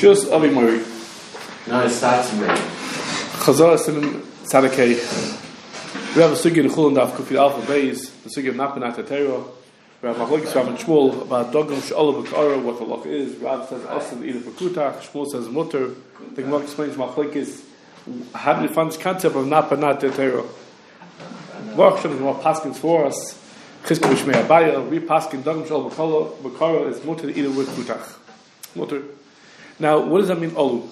Rishus Avi Mori. No, it starts to me. Chazor Siman Tzadakei. We have a sugi in Chulun Daf Kufi Alpha Beis, the sugi of Napanat HaTorah. We have Machlokes Rav and Shmuel about Dogam She'olah B'Kara, what the loch is. Rav says Asan either for Kutach, Shmuel says Mutter. The Gemara explains Machlokes. How do you find this concept of Napanat HaTorah? Baruch Hashem, the Gemara paskins for us. Chizku B'Shmei Abaya, we paskin Dogam She'olah B'Kara is Mutter either with Kutach. Mutter. Now, what does that mean, Olu?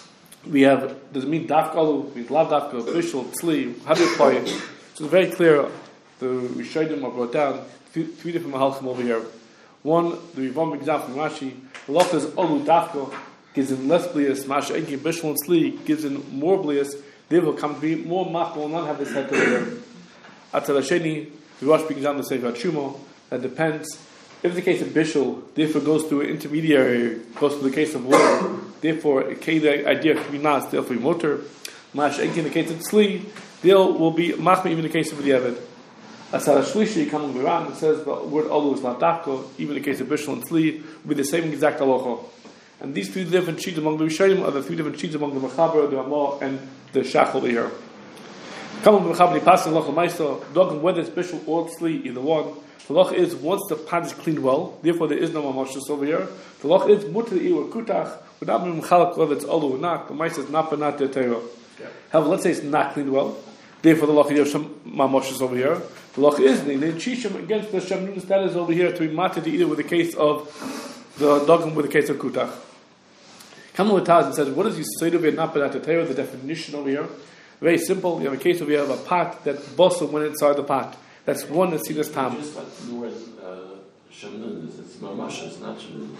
Does it mean Dafka Olu? It means Lav Dafka, official, Tzli? How do you apply it? So it's very clear. The Rishonim are brought down three different Mahalchim over here. One, the Rivam example from Rashi, the Loch is Olu Dafka, gives him less blias, Masha Enki, Bishul and Tzli, gives him more blias, they will come to be more mach, will not have this head over here. Atzal Hasheni, the Rosh speaks down the Sefer Shumo, that depends. If the case of Bishul, therefore goes through an intermediary, goes through the case of water, therefore the idea can be nas, therefore motor. Mash in the case of Tzli, there will be machma even in the case of the Eved. Asar Shlishi coming around and says the word Olu is lavdafko, even in the case of Bishul and Tzli, will be the same exact halacha. And these three different sheets among the Rishonim are the three different sheets among the Mechaber, the Ramah, and the Shach over here. Coming to the Mechaber, the Pasuk Loch Ma'isa, dog whether it's Bishul or Tzli, either one. The loch is once the pot is cleaned well, therefore there is no mamashus over here. The loch is mutter or kutach without being mechalak whether it's olu or not. The mice is napanat HaTorah. However, let's say it's not cleaned well, therefore the loch is some mamashus over here. The loch is the chishim against the shamnun status over here to be mated either with the case of the dogam with the case of kutach. Kamal Taz says, what does you say to be napanat HaTorah? The definition over here, very simple. You have a case where you have a pot that bosa went inside the pot. That's one that's seen as tam. Just like the word shamnun, it's mamashus, not shamnun.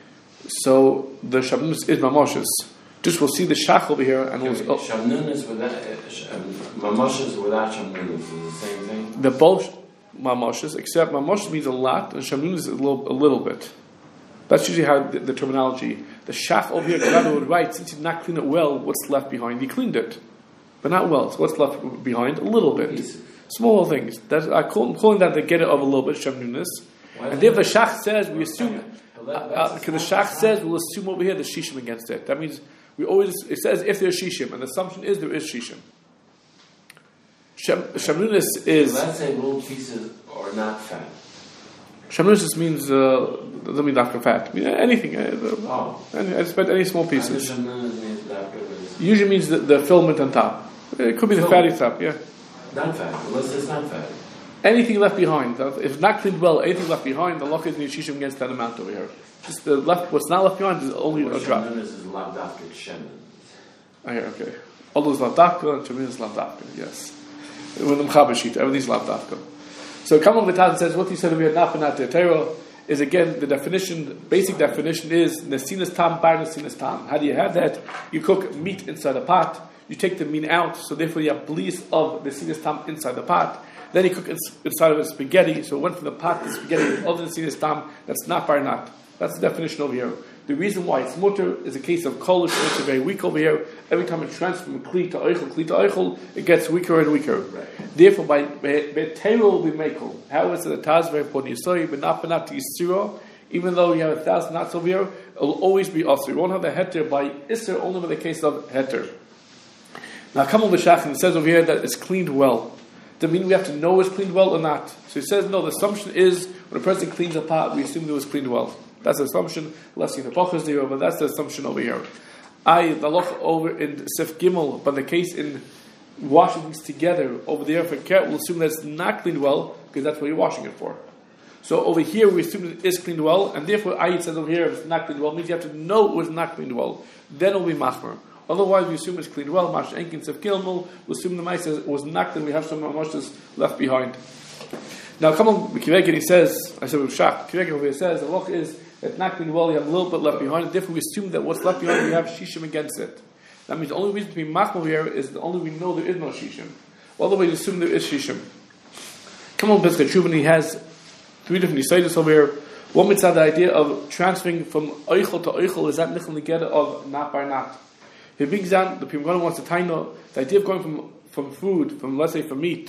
So the shamnun is mamashus. Just we'll see the shach over here, and shamnun is without mamashus without shamnun is the same thing. They're both mamashus, except mamashus means a lot, and shamnun is a little bit. That's usually how the terminology. The shach over here, the would write, since he did not clean it well, what's left behind? He cleaned it, but not well. So what's left behind? A little bit. Small things. I'm calling that the get it of a little bit shamnunis. And if the shach says, we assume, because the shach says, we'll assume over here the shishim against it. That means it says if there's shishim, and the assumption is there is shishim. Shamnunis is. So let's say little pieces are not fat. Shamnunis means doesn't mean dafka fat. I mean, anything. I expect any small pieces. Usually means the filament on top. It could be the fatty top. Yeah. Not fat, unless it's not fat. Anything left behind, if not cleaned well, anything left behind, the loch is in shishim against that amount over here. Just the left, what's not left behind is only a drop. This is lavdafka shemen. Okay. All those lavdafka and shemen is lavdafka, yes. With the Mechaber sheet, everything's lavdafka. So Kamal V'Taz says, what he said over here, Napanat HaTorah, is again, the definition, basic definition is, Nesinas tam bar Nesinas tam. How do you have that? You cook meat inside a pot, you take the meat out, so therefore you have bliss of the sinus tam inside the pot. Then you cook inside of it spaghetti, so it went from the pot to spaghetti, other than sinus tam, that's not bar not. That's the definition over here. The reason why it's mutter is a case of kolish, which is very weak over here. Every time it transfers from kli to eichel, it gets weaker and weaker. Right. Therefore, by teiro will be mekel. How is it? The Taz very important. Yisori b'napanat yisiro. Even though you have 1,000 knots over here, it will always be also. You won't have the heter by isser only in the case of heter. Now, Kamal B'Shach, it says over here that it's cleaned well. Does it mean we have to know it's cleaned well or not? So he says, no, the assumption is when a person cleans a pot, we assume it was cleaned well. That's the assumption. Let's see the Bachas there, but that's the assumption over here. The loch over in Sif Gimel, but the case in washing things together over there for Keret, we'll assume that it's not cleaned well, because that's what you're washing it for. So over here, we assume it is cleaned well, and therefore Ayat says over here, if it's not cleaned well, it means you have to know it was not cleaned well. Then it will be machmer. Otherwise, we assume it's cleaned well. Mash Enkin Sef Gilmul. We assume the mice was knocked, and we have some mamashas left behind. Now, come on, Kivegin, he says, I said with Shach, Kivegin over here says, the loch is it's not cleaned well, you have a little bit left behind. Therefore, we assume that what's left behind, we have shishim against it. That means the only reason to be machmal here is the only we know there is no shishim. Otherwise, we assume there is shishim. Come on, Pesach Shuvin, he has three different yisaitis over here. One mitzvah, the idea of transferring from oichel to oichel is that nichel negeda of not by not. He brings down, the Pimgana wants to taino, the idea of going from food, from let's say from meat,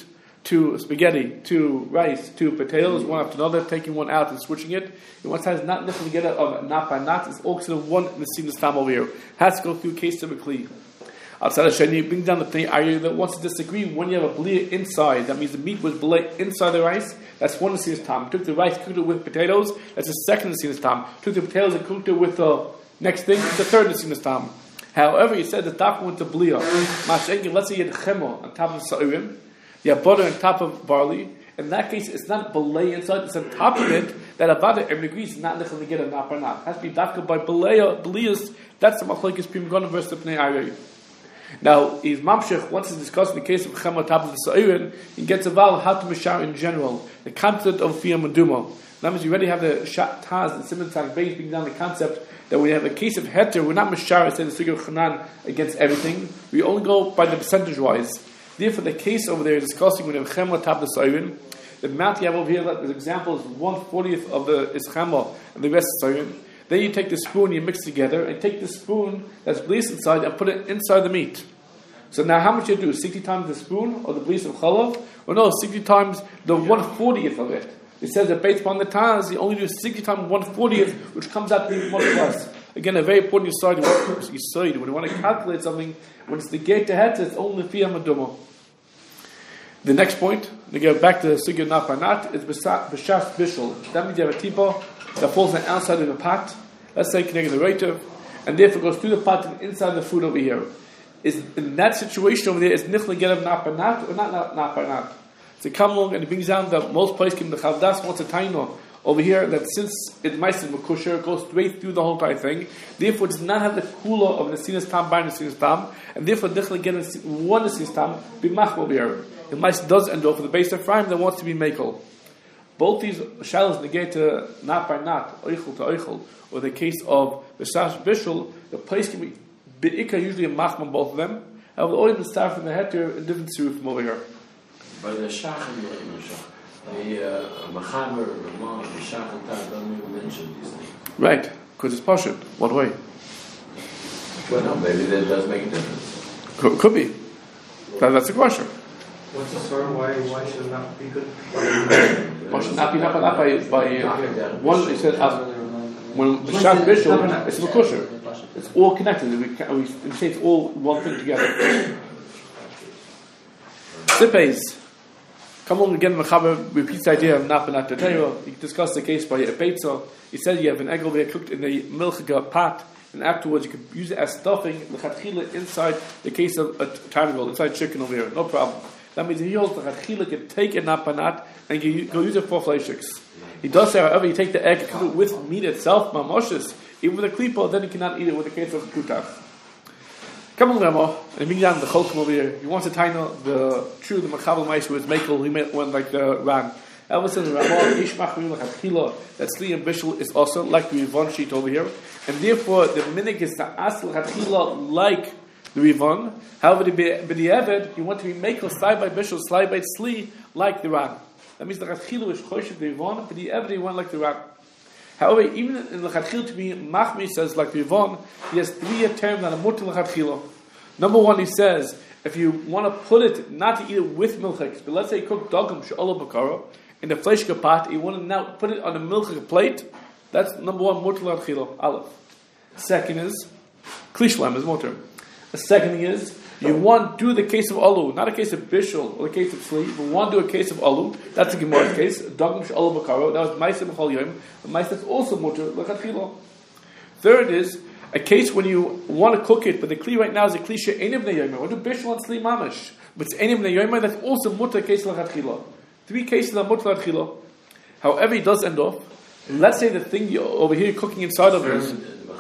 to spaghetti, to rice, to potatoes, one after another, taking one out and switching it. And one time is not necessarily get it of not by not, it's all considered one Messina Stam over here. Has to go through case of a Kli. Outside of Sheni, you bring down the thing that wants to disagree. When you have a Blia inside, that means the meat was Blia inside the rice, that's one Messina Stam. Took the rice, cooked it with potatoes, that's the second Messina Stam. Took the potatoes and cooked it with the next thing, it's the third Messina Stam. However, he said the top went to Blia. Let's say you had chemo on top of sa'irim, you have butter on top of barley. In that case, it's not belay inside; it's on top of it. That avada everyone agrees is not necessarily get a nap or not. It has to be dafka by belayas. That's the machlokes Pim Gon versus the Pnei Arei. Now, he's mamshech. Once he's discussing the case of chemo on top of the sa'irin, he gets a val how to mishar in general. The concept of fiyam maduma. That means you already have the shat taz and simon tag base being down the concept that we have a case of heter. We're not mishar instead of the sugi of chanan against everything. We only go by the percentage wise. Therefore, the case over there discussing when you have chemo top the sa'irin, the amount you have over here, the example is 1/40 of the is chemo and the rest is sa'irin. Then you take the spoon, you mix together, and take the spoon that's bleached inside and put it inside the meat. So now, how much you do? 60 times the spoon or the bleach of chalav? Or no, 60 times the 1/40 of it. It says that based upon the taz, you only do 60 times 1/40, which comes out to be much less. Again, a very important aside. When you want to calculate something, when it's the gate to head, it's only fiyam maduma. The next point, to get back to the sugya nat by nat, is b'shas bishul. That means you have a tipa that falls on the outside of the pot. Let's say connected the rativ, and therefore goes through the pot and inside the food over here. Is in that situation over there, is nichle get of nat by nat or not nat by nat? So come along and it brings down that most places the chavdas wants a taino over here that since it might be makusher, it goes straight through the whole entire thing. Therefore, it does not have the kula of the sinas tam by the sinas tam, and therefore nichle get one sinas tam b'mach over here. The mice does end off with the base of Ephraim that wants to be makel. Both these shalos negate to not by not, oichel to oichel, or the case of Besash Bishul, the place can be Bidika, usually a machman, both of them. However, the oil is start from the heter, a different surah from over here. By the Shachan, the Machamer, Ramon, the Shachan, don't even mention these things. Right, because it's Pashut. What way? Well, no, maybe that does make a difference. Could be. That's the question. What's the story? Why should it not be good? Why should not be not by one? He said when B'Shat Bishul, it's Makusher. It's all connected. We say it's all one thing together. Sipes. Come on again. Mechaber repeats the idea of Napanat Torah. He discussed the case by a pizza. He said you have an egg over there cooked in a milchiga pot, and afterwards you can use it as stuffing. Lechatchila inside the case of a tarnagol, inside chicken over here. No problem. That means he holds the lechatchila can take a napanat and can go use it for fleishiks. He does say, however, you take the egg, cook it with meat itself, mamoshes, even with a klipa, then you cannot eat it with the case of kutach. Come on, Ramo, and bring down the cholkum over here. He wants to tie the machabel mice with makel. He went like the ran. Elvis says, Ramo, ishmach lechatchila, that sli and bishul is also like the Rivon sheet over here, and therefore the minig is to ask lechatchila like the Rivon. However, the B'di'evet, you want to be makel slide by bishul, slide by sli like the ran. That means the Lechatchila is Choshev the Rivon, but the Eved one like the Ran. However, even in the Lechatchila to be Machmi says like the Rivon, he has three terms that are mutter Lechatchila. Number one, he says, if you want to put it, not to eat it with milchiks, but let's say you cook dogam she'olah bakara in the fleshka pot, you want to now put it on a milchik plate, that's number one, mutter Lechatchila, Aleph. Second is, Klishlam is mutter. The second thing is, you want to do the case of alu, not a case of bishul or a case of sleep, but want to do a case of alu. That's a Gemara's case. Dogam she'alu bakaro. That was ma'aseh b'chol yom. The ma'aseh that's also mutter lechatchila. Third is a case when you want to cook it, but the kli right now is a kli she'enim b'nei yom. Want to do bishul and sleep mamish, but it's enim b'nei yom. That's also mutter case lechatchila. Three cases are mutter lechatchila. However, he does end off. Let's say the thing over here cooking inside of it is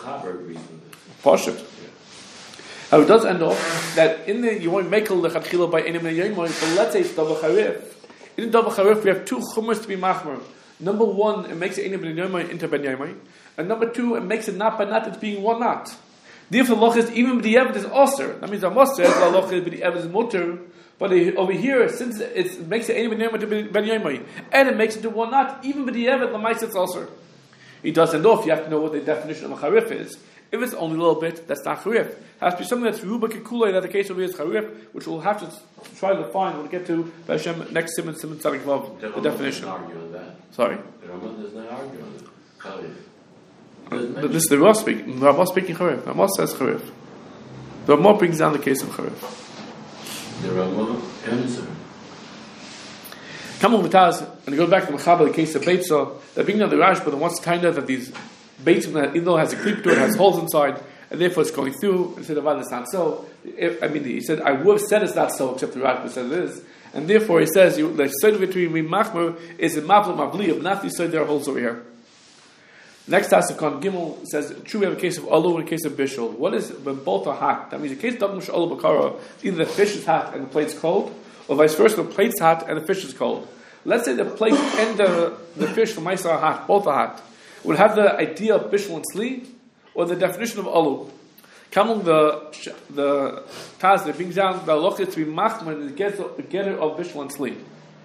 Pashut. How it does end off that in the you want to make a lechatchila by enim b'nei yom, but let's say it's double charif. In double charif, we have two chumras to be machmer. Number one, it makes it enim b'nei yom into ben yom, and number two, it makes it not by not. It's being one not. Therefore, loch is even the evid is osir. That means the most says the loch is the evid is mutter. But over here, since it makes it enim b'nei yom into ben yom, and it makes it to one not, even the evid the mice it's osir. he does end off, you have to know what the definition of a charif is. If it's only a little bit, that's not charif. It has to be something that's ruba kekula, that the case over here is charif, which we'll have to try to find when we get to Hashem next Simon Tzadik Vav, the definition. Sorry? The Rambam does not argue on charif. This is the Rambam speaking. The Rambam speaking charif. The Rambam says charif. The Rambam brings down the case of charif. The Rambam answer. Come on, Vitaz, and go back to the Mechaber, the case of Beitza, that being down the Rash, but wants kind of that these Beitzim, that even though it has a creep to it, has holes inside, and therefore it's going through, and said, it's not so. He said, I would have said it's not so, except the Rash said it is. And therefore he says, the side between Machmer is a Mavla Mavli, of not the side there are holes over here. Next Tasakon Gimel says, true, we have a case of Alu and a case of Bishul. What is when both are hot? That means the case of Dagmush Alu Bakara, either the fish is hot and the plate's cold, or vice versa, the plate's hot and the fish is cold. Let's say the plate and the fish, the mice are hot, both are hot. Would have the idea of Bishul and Sli, or the definition of Alu. Come the Taz that brings down the Loch to be Machman and get of Bishul and Sli.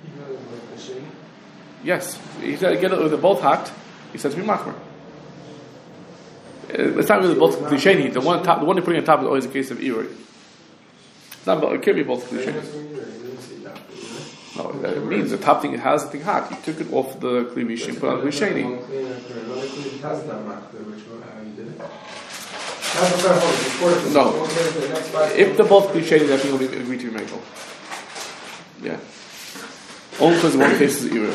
Yes, he said get it, they're both hot. He says to be Machman. It's not really both klisheni. The one you're putting on top is always a case of Iri. It's not about, it can't be both klisheni. No, it means the top thing has the thing hot. He took it off the klivish and put on klisheni. No, if they're both klisheni, that thing will be agreed to be made. Yeah, only because one case is Iri.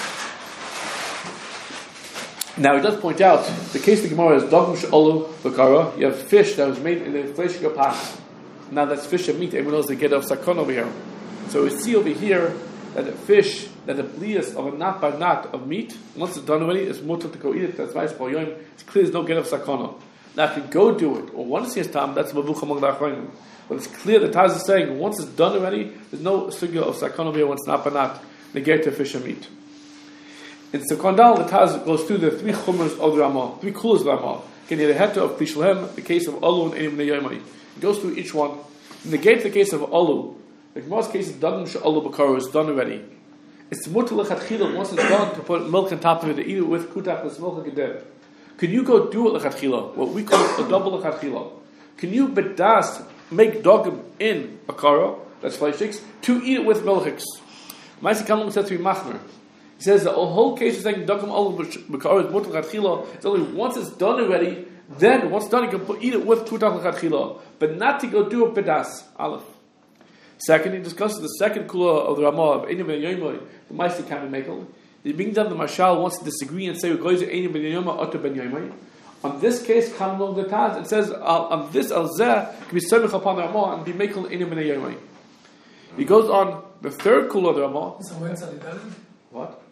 Now he does point out the case of the Gemara is Dagmush Alu Bakara. You have fish that was made in a fleshika pot. Now that's fish and meat. Everyone knows they get off sakon over here. So we see over here that the fish, that the blias of a knot by knot of meat, once it's done already, it's mutter to go eat it. That's nice for yom. It's clear there's no get off sakon. Now if you go do it, or once it's time, that's mavuch among the achronim. But it's clear the Taz is saying once it's done already, there's no sugya of sakon over here. Once not by knot, negate to fish and meat. In Sekondal, the Taz goes through the three chumras of the Ramah, three kulas of the Ramah. Can you the heter of Klishlehem, the case of Alu and Enim Neyomai. It goes through each one. In the gate, the case of Alu, the Gemara's case of Dagm Alu Bakar is done already. It's mutter lechatchila. Once it's done, to put milk on top of it, to eat it with kutak with milk and gedeb. Can you go do it lechatchila? What we call a double lechatchila. Can you bedas make dogim in bakara? That's 5-6 to eat it with milchiks. Ma'aseh Kamel says to be machmer. He says the whole case is saying Dagam Alu Bakar is mutter lechatchila. It's only once it's done already. Then once done, you can eat it with kutak lechatchila, but not to go do it bedas. Aleph. Second, he discusses the second kula of the Ramah of Einim Ben Yomoy, the Meister can be makel. The being done, the Mashal wants to disagree and say, Einim Ben Yomoy, Otter Ben Yomoy. On this case, come along the Taz, it says, on this Al-Zeh, can be semich upon the Ramah and be makel Einim Ben Yomoy. He goes on, the third kula of the Ramah. What?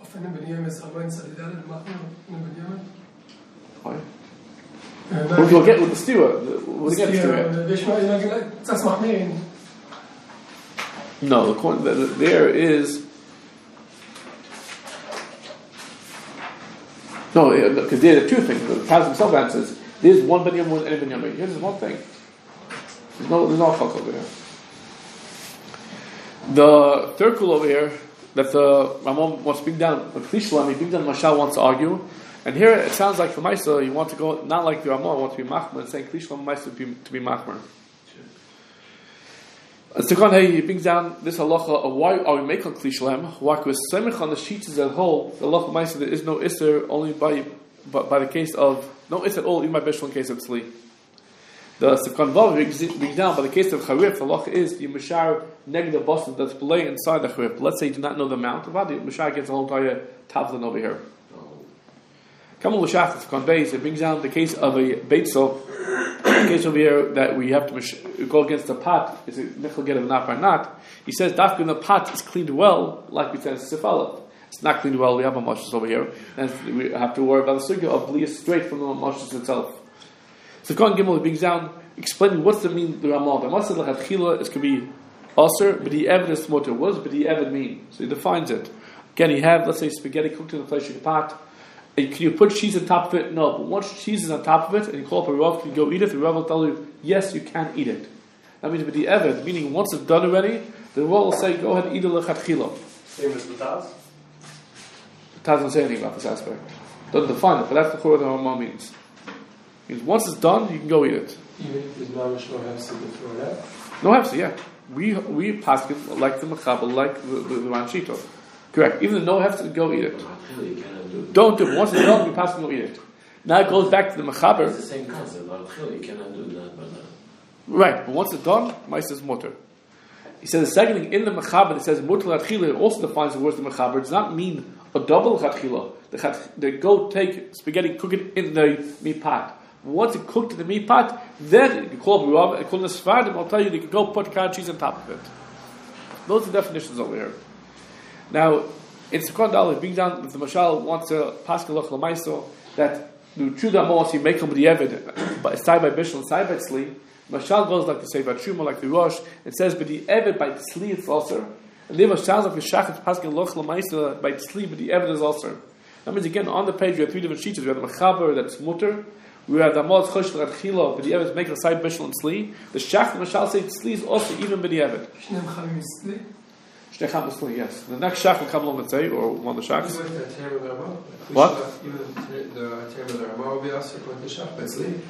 Why? We'll get with the steward. We'll get the steward. No, there is no, because there are two things. The Taz himself answers. There's one ben Yamin, one ben Yamin. Here's one thing. There's no chok over there. The third kul over here that the Ramon wants to bring down the Klishlam, he brings down Mashal wants to argue, and here it sounds like for Maisa you want to go not like the Ramon wants to be Machmer and saying Klishlam Maisa to be Machmer. Second, he brings down this halacha of why are we making klishlam? Why? Because semich on the sheets as a whole, the halacha might say there is no isser only by the case of no isser at all even by bishul in case of tzli. The second vav brings down by the case of charif. The halacha is the mishar negative boston that's below inside the charif. Let's say you do not know the amount of the mishar gets the whole entire tavlin over here. Kamal l'shach the second base it brings down the case of a beitzel. The case over here that we have to go against the pot is it michal get of not by not. He says dafka in the pot is cleaned well, like we said sifala. It's not cleaned well. We have a mashus over here, and we have to worry about the sugya of blias straight from the mashus itself. So Kohen Gimel brings down explaining what's the mean the Ramah. The Masad lechatchila is could be aser, but the evidence motor. What does the evid mean? So he defines it. Again, you have let's say spaghetti cooked in a fleshika pot. Can you put cheese on top of it? No. But once cheese is on top of it, and you call up a Rav, can you go eat it? The Rav will tell you, yes, you can eat it. That means with the Evid, meaning once it's done already, the Rav will say, go ahead and eat it lechatchila. Same as the Taz? The Taz doesn't say anything about this aspect. Doesn't define it, but that's what the Rambam means. It means once it's done, you can go eat it. Even if there's no hefsek to throw it out? No hefsek, yeah. We pass it like the Mechaber, like the Ran Shito. Correct. Even though no hefsek, go eat it. Don't do it. Once it's done, we pass it, go eat it. Now it goes back to the Mechaber. It's the same concept. You cannot do that, but right, but once it's done, Maisa is mutter. He says the second thing in the Mechaber that says mutter l'atchila, it also defines the words of the Mechaber. It does not mean a double chatchila. They go take spaghetti, cook it in the meat pot. Once it cooked in the meat pot, then you call Rav, call the Sfardim, I'll tell you, they can go put cottage cheese on top of it. Those are the definitions over here. Now, in Sukkot Daled, being down, if the Mashal wants to pass the Loch Lamaiso, that the Chuda Amos, you make them the Eved, side by Bishul and side by Tzli, Mashal goes like the Seivat Shuma, like the Rosh, and says, but the Eved by Tzli it's also. And then Mashal like the Shachat passing Loch Lamaiso by Tzli, but the Eved is also. That means again, on the page we have three different sheets. We have the Mechaber, that's Mutter. We have the Amos Chosh L'Adchila, but the Eved is making a side Bishul and Tzli. The Shachat Mashal say Tzli is also even by the Eved. Yes. The next shach will come along and say, or one of the shachs. What? Even the term of the Ramah will be also according to shach, but sleep.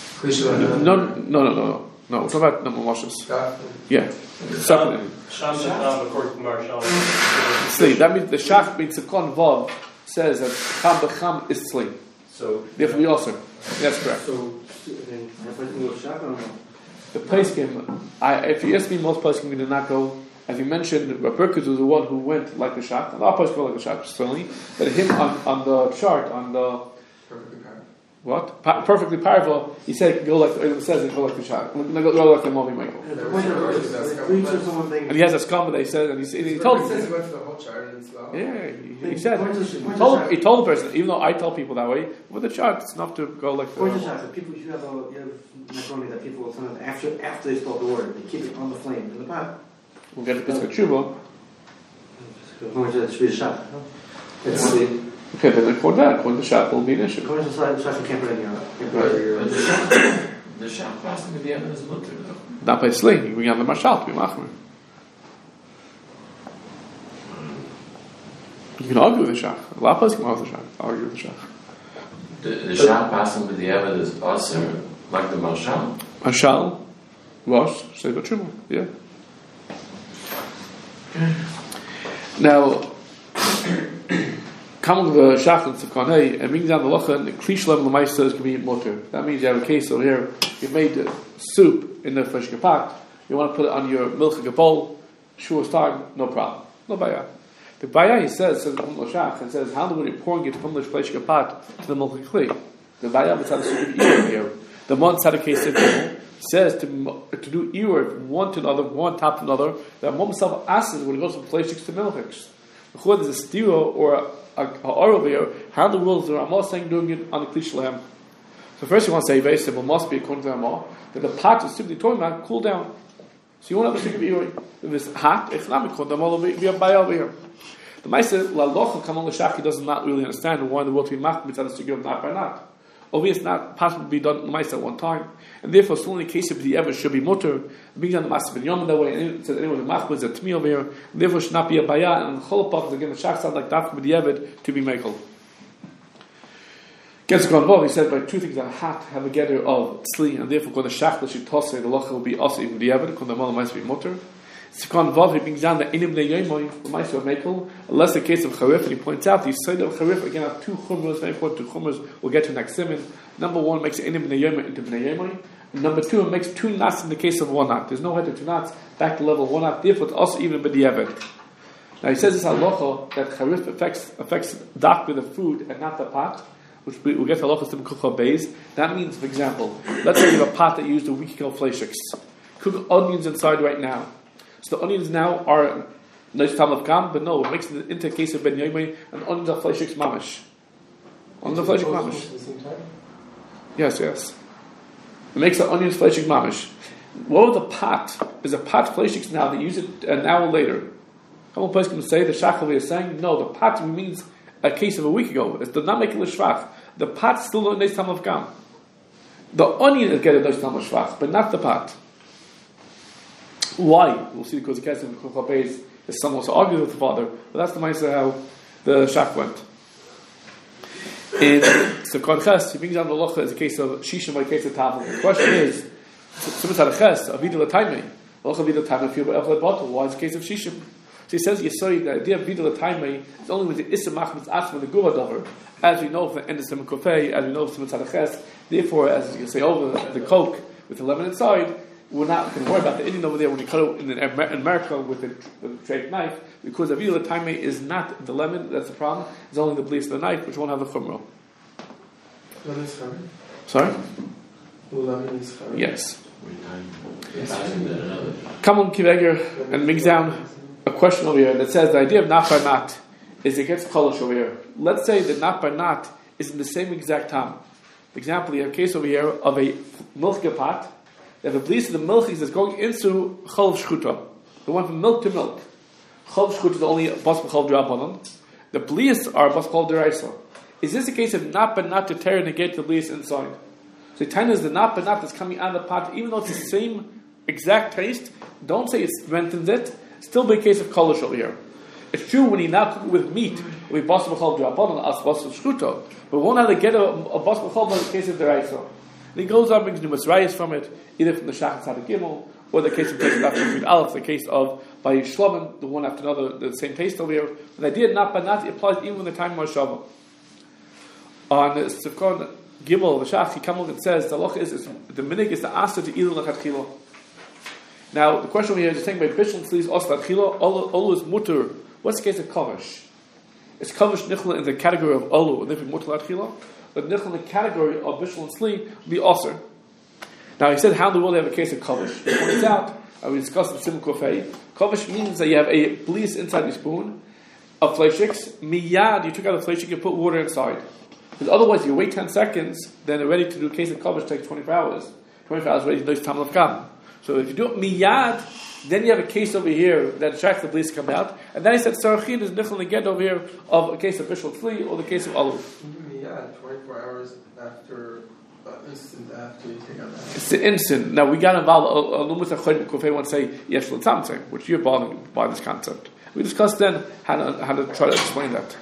No. We're talking about number Moshes. Yeah. Separate. According to Marshall. Sleep. That means the shach means Sikon Vav says that Cham B'Cham is sleep. So therefore we also. That's correct. So then the Pesachim, if you ask me, most Pesachim did not go. As you mentioned, Raperkus was the one who went like the Shach. And our Pesach go like the Shach, certainly. But him on the chart, on the perfectly powerful, he said go like it says go like the Shach. Go like the Movi Michael. And he has a scum that he said, and he told him. Yeah, he said he told the person, even though I tell people that way, with the chart it's enough to go like the people you have macaroni that people sometimes after they start the water, they keep it on the flame in the pot. We'll get the Pesach Tshuva. Okay, then according to the shop will be an issue. According to the shop, you can't put any on it. The shop passing with the evidence is mutter. Not by sling. You bring out the mashal to be machmer. You can argue with the shop. A lot of places can argue with the shop. The shop passing with the evidence is also like the mashal. Mashal, Rosh, say the Tshuva. Yeah. Now, coming to the shach and tzivkanei and bringing down the locha and the klish level of ma'aser says can be mutter. That means you have a case over here. You've made soup in the fresh pot. You want to put it on your milchig bowl. Sure time, no problem. No baya. The baya he says the shach and says how do we pouring it from the fresh pot to the milchig kli? The baya was had a soup here. The one had a case says to do ewer one to another, one top to another. That one himself asks when it goes from fleishiks to milchiks. Whether there's a stiro or a oral there, how the rules are Ramah saying doing it on the klish lehem. So first you want to say very simple, must be according to Ramah that the pot is simply talking about cool down. So you won't have a stick of ewer. If it's hot, it's not according to Ramah. Will be a bay over here. The Maisa la locha come on the shaki does not really understand why in the world to be mach mitzvah to give not by not. Obviously, it's not possible to be done Maisa at one time, and therefore, still in the case of the ever should be mutter, being done the Maisa ben Yom that way, and it says anyone the machmas at me over here, and therefore should not be a bayah, and the cholopach again the shach sound like dafka with the evid to be mekel. Gets gone above. He said by two things that hot have a gather of tzli, and therefore when the shach the shitose the locha will be also even the evid, when the mother might be mutter. Sikon Vav, he brings down the inim le'yomoy, the Maisa of Mekel, unless the case of Charif, and he points out the side of Charif, again, have two chumras, very important two chumras, we'll get to next siman. Number one makes inim le'yomoy into b'nei Number two, it makes two knots in the case of one knot. There's no head to two knots, back to level one knot, therefore it's also even b'di'evet. Now he says this halacha, that Charif affects dak with the food and not the pot, which we'll get to halacha to Mekucha Beis. That means, for example, let's say you have a pot that used a week ago fleishiks. Cook onions inside right now. So the onions now are nice tam of gam, but no, it makes it into a case of ben yoymei and onions are fleishiks mamish. Onions are fleishik mamish. Yes. It makes the onions fleishik mamish. What of the pot? Is a pot fleishiks now? They use it an hour later. How many places can say the shachal is saying no? The pot means a case of a week ago. It does not make it a shvach. The pot still not nice tam of gam. The onion is getting nice tam of shvach, but not the pot. Why? We'll see because the case of the Mekucha Beis is someone also argued with the father, but that's the Maisa how the shach went. In Sivkon Ches, he brings down the locha as a case of Shishim by a case of Tavel. The question is, Sivkon had a Ches, Avida L'Taimei. Locha Avida L'Taimei, if you're Echlet Bottle, why is it a case of Shishim? So he says, Yesori, the idea of Avida L'Taimei is only with the Issa Machmitz Asma, the Gura Dover. As we know from the end of Simon Kofei, as we know from Sivkon Ches, therefore, as you say over the Coke with the lemon inside, we're not going to worry about the Indian over there when you cut it in America with the straight knife, because Avila Taime is not the lemon, that's the problem, it's only the bleach of the knife, which won't have the chumrah. Lemon is chavi? Sorry? Lemon is chavi? Yes. Come on, Kiveger, and mix down a question over here that says the idea of not by not is it gets kolish over here. Let's say that not by not is in the same exact time. For example, you have a case over here of a milk pot. They have a bleach of the milchies that's going into Cholv Shchuta. The one from milk to milk. Cholv Shchuta is only Basma Cholv Drabanan. The bleach are Basma Cholv Deraisa. Is this a case of not but not to tear and negate the bleach inside? So the time is the not but not that's coming out of the pot, even though it's the same exact taste, don't say it strengthens it, still be a case of Kolish over here. It's true when you now cook it with meat, we Basma Cholv Drabanan as Basma Shchuta, but we won't have to get a Basma Cholv in the case of Deraisa. And he goes on, brings numerous rayas from it, either from the Shachat Tzaddik Gimel, or the case of Pesach after Yud Aleph, the case of by Shlomen, the one after another, the same taste over here. The idea not by not applies even in the time of Mashava. On Sivkon Gimel, the Shach, he comes along and says, the loch is the minig is the asa to ilu lachatchila. Now, the question we hear is saying by Bishul and Sleeves, os lachatchila, olu is mutter. What's the case of kavish? Is kavish nichla in the category of olu, and if it's mutter lachatchila? But nichel in the category of bishul and sli be osir. Now he said, how in the world they have a case of kavish? He points out, we discussed in Simon Kofei, kavish means that you have a bleach inside the spoon of fleishiks. Miyad, you took out the fleshik, you put water inside. Because otherwise, you wait 10 seconds, then they're ready to do a case of kavish, takes 24 hours. 24 hours ready to do this time of kam. So if you do it miyad, then you have a case over here that attracts the bleach to come out. And then he said, sarachin is nichel neged over here of a case of bishul fli or the case of alu. Yeah, 24 hours after, instant after you take out that. It's the instant. Now we got involved. Alumus Achod Kofei want to say yesh l'tamtzeh, which you're bothered by this concept. We discussed then how to try to explain that.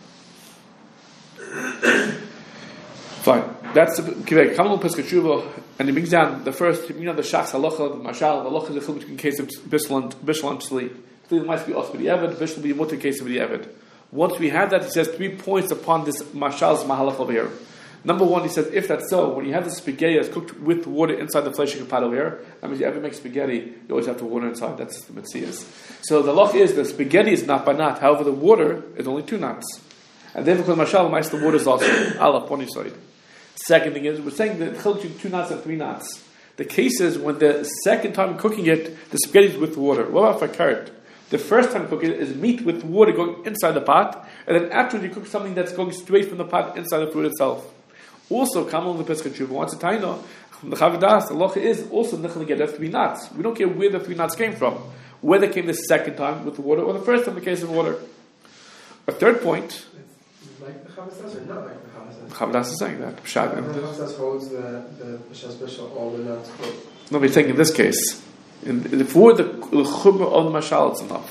Fine. That's the Kivei. Kamal Pesach Tshuva, and he brings down the first. You know the Shachs Halacha, the Mashal. The Halacha is a chiluk between case of Bishul and Tzli. Tzli might be also the Eved. Bishul will be a mutter case of the Eved. Once we have that, he says 3 points upon this Mashal's Mahalach over here. Number one, he says, if that's so, when you have the spaghetti that's cooked with water inside the flesh pot over here, that means you ever make spaghetti, you always have the water inside. That's the Metzias. So the loch is the spaghetti is not by not. However, the water is only 2 knots. And therefore, because Mashal, the water is also Allah on your side. Second thing is, we're saying that chiluk 2 knots and 3 knots. The case is when the second time cooking it, the spaghetti is with water. What about for carrot? The first time cooking it is meat with water going inside the pot, and then afterwards you cook something that's going straight from the pot inside the food itself. Also, Kamal in the Pesach Tshuva wants to taina from the Chavadas. The locha is also nichel get 3 knots. We don't care where the 3 knots came from, whether it came the second time with the water or the first time in the case of water. A third point. It's like the Chavadas or not like the Chavadas? The Chavadas is saying that. The Chavadas holds that the Bishul all the nuts cooked. No, we're saying in this case. For the chumrah of the mashal, it's enough.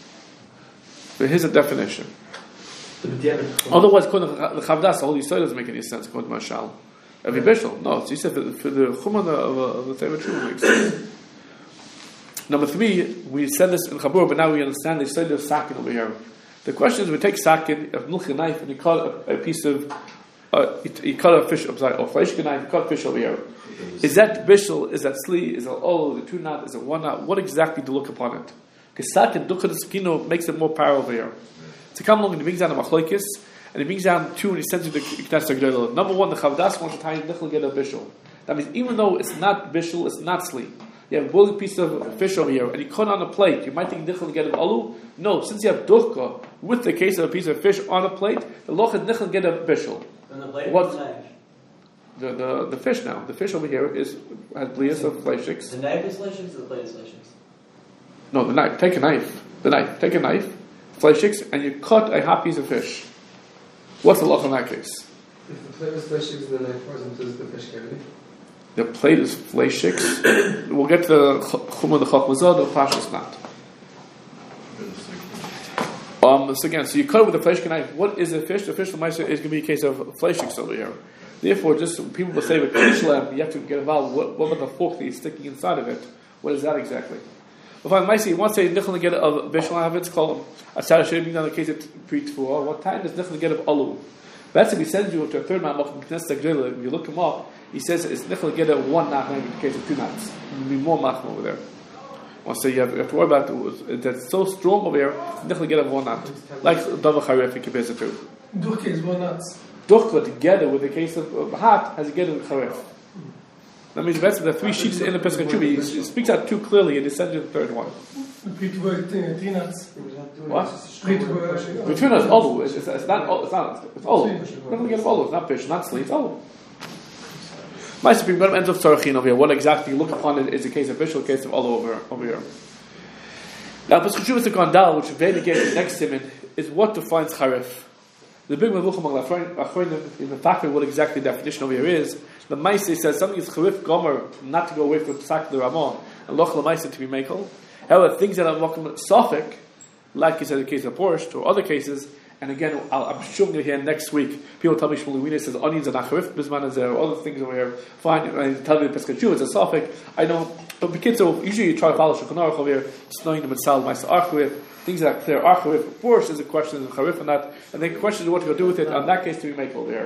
But here's a definition. Otherwise, the chavdas, the whole Yisrael doesn't make any sense. According to mashal, every bishul, no. So you said for the chumrah of the Torah true makes sense. Number 3, we said this in Chabur, but now we understand the Yisrael of sakin over here. The question is, we take sakin, a milk knife, and you cut a piece of, you cut a fish, or flesh knife, you cut a fish over here. Is that bishul? Is that sli? Is it all the 2 knot? Is it 1 knot? What exactly to look upon it? Because sakin dukkha skino makes it more power over here. So come along and he brings down a machlokes, and he brings down 2 and he sends you the Knesset Gedolah. Number 1, the Chavdas wants to tie in nichel get a bishul. That means even though it's not bishul, it's not sli. You have a boiling piece of fish over here, and you cut on a plate. You might think nichel get of alu. No, since you have dukkha with the case of a piece of fish on a plate, the loch is nichel get a bishul. And the plate what? is knife. The fish now. The fish over here has blias of fleishiks. The knife is fleishiks or the plate is fleishiks? No, the knife. Take a knife. Take a knife, fleishiks, and you cut a hot piece of fish. What's the loch in that case? If the plate is fleishiks, the knife wasn't, does the fish get it? The plate is fleishiks. We'll get to the chumah the chachmazah, the pashas not. So again, so you cut it with a flesh knife. What is a fish? The fish, the mice, is going to be a case of fleshing over here. Therefore, just people will say with kishlam, you have to get involved. What about the fork that you're sticking inside of it? What is that exactly? If I might say, once say nichel get of bishlam, it's called a tzara should be in the case of pre-tfuah. What time is nichel get of alu? That's if he sends you to a third man, if you look him up, he says it's nichel get of one knot, maybe in the case of 2 knots. There'll be more machma over there. So you have to worry about it. That's so strong over here. Nichel get of 1 knot, like Dava Charef he compares it to. Duke is 1 knot. Duchka together with the case of Hat has a get of Charef. That means that's the 3 sheets in the Pesach Chubi. He speaks out 2 clearly, and he sends you the 3rd one. Pre-tfuah 3 knots. What? Pre-tfuah. Between us, olu. It's not. It's olu. Nichel get of olu. It's not fish, not sleep. It's olu. My supreme God ends of Tzarachin over here. What exactly you look upon it is a case of fish or a case of olu over here. Now, Pesach Chubi is the Gondal, which Veda gets next to him, is what defines Charef. The big Mevuch among Achronim in the fact of what exactly the definition over here is. The Maaseh says something is Charef Gomer, not to go away from Psak the Ramon, and Loch LaMaaseh to be Mekel. However, things that are Mokum Sophic, like you said in the case of Borscht or other cases, and again, I'm sure we're going to hear next week, people tell me Shmuel says onions are not Charef, Bisman is there, or other things over here. Fine, and tell me the Pesach Chuba is a Sophic. I know, but because so usually you try to follow Shulchan Aruch over here, just knowing the Mitzal, Maaseh Archivit. Things that are clear Archivit. Borscht is a question of Charef and that, and then the question is what to do with it. In that case, to be make over here.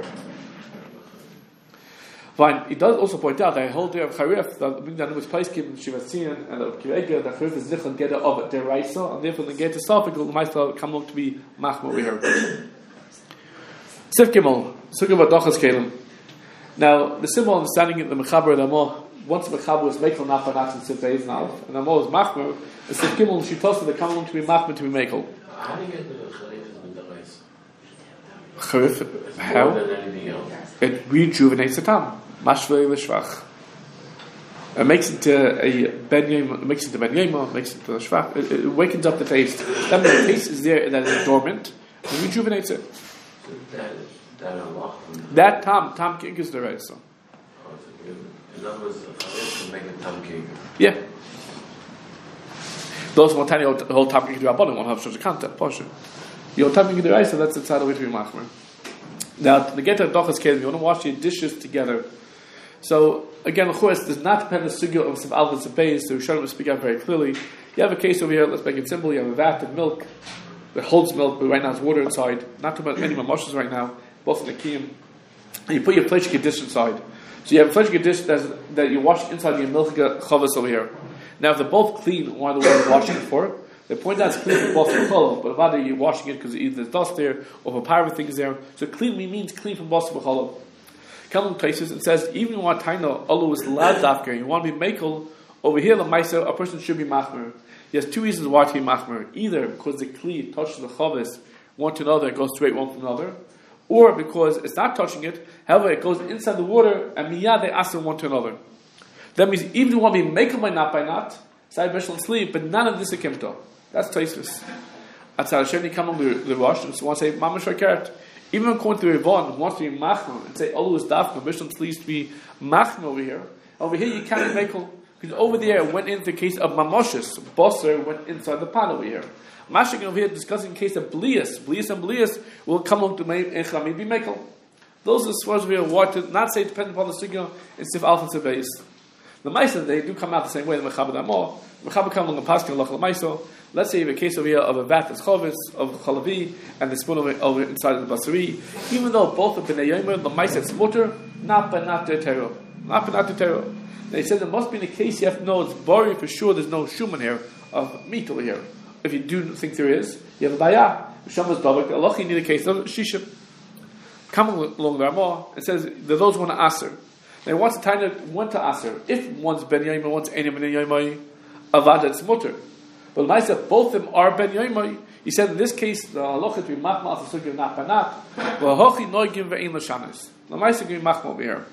Fine. He does also point out that the whole day of Charef, that was place given Shivatzian and the Kivega, that Charef is different get of Deraisa, and therefore the get to Sophic will might come along to be Machma over here. Sif Gimel, Sugim Adochas Kalim. Now, the simple understanding of the Mechaber and Amor, once the Mechaber was Mekel Nafanat and Sif Eiz now, and Amor is Machma, the Sif Gimel, she tells them they come along to be Machma to be Mekel. How do you get the Charef in the race? Charef, how? More than anything else. It rejuvenates the Tam. Mashvei l'shvach. It makes it a ben yema, makes it a ben yema, makes it a shvach. It wakens up the taste. That means the taste is there, that is dormant. It rejuvenates it. That tam cake is the right. So. In other words, to make a tam cake. Yeah. Those who tell you the whole tam cake to Rabbanim won't have such a content. Portion. Your tam cake the right, so that's the side of it to be machmer. Now, to get to Dochas Kelim, you want to wash your dishes together. So, again, of course, does not depend on the sugya of some alvin and so Rishonim will speak out very clearly. You have a case over here, let's make it simple. You have a vat of milk that holds milk, but right now it's water inside. Not too many mamoshes right now, both in the kiyum. And you put your fleshike dish inside. So you have a fleshike dish that you wash inside your milk chavas over here. Now, if they're both clean, why are the ones washing it for? They point out it's clean from both b'cholov, but either you're washing it because either there's dust there or if a pirate thing is there. So clean means clean from both b'cholov. Come in places and says even you want taina alu is lad dafker. You want to be mekel over here. The ma'aser, a person should be machmer. He has 2 reasons why to be machmer: either because the kli touches the chavis one to another, it goes straight one from another, or because it's not touching it. However, it goes inside the water and miyad they ask one to another. That means even if you want to be mekel by not, side beshel and sleep, but none of this is kimto. That's Tosfos. At Sarasheni come on the Rosh and want to say Mamash Rakert. Even according to Rivon, who wants to be Machma and say Olu is Dafka, Mishnah please to be Machma over here. Over here you can't be Mekel because over there it went into the case of Mamoshes. Bosser went inside the pan over here. Mashik over here discussing the case of Blias. Blias and Blias will come on to Echami be Mekel. Those are the swars over here what to not say depending upon the Sugya and Sif Alpha and Sif Beis. The Maisa, they do come out the same way, the Mechaber Amor. Mechaber come along the Paskin Loch L'Maiso. Let's say you have a case over here of a vat that's chovis, of chalavi, and the spoon over inside of the basari. Even though both of b'nei yomer, the mice at smutter, not the terror. Not the terror. They said there must be in a case you have to know it's bari for sure there's no shuman here, of meat over here. If you do think there is, you have a bayah. Shamas babak, Allah, you need a case of shishim. Come along the Ramah, it says that those want to aser. Now once the time went to aser, if one's ben yomer, one's any ben yomer, avad it's mutter. But myself, both of them are ben yomer. He said in this case, the halacha to be machma as a sugya not banat. Well, hochi noigim ve'in l'shanis. The myself can be machma over here.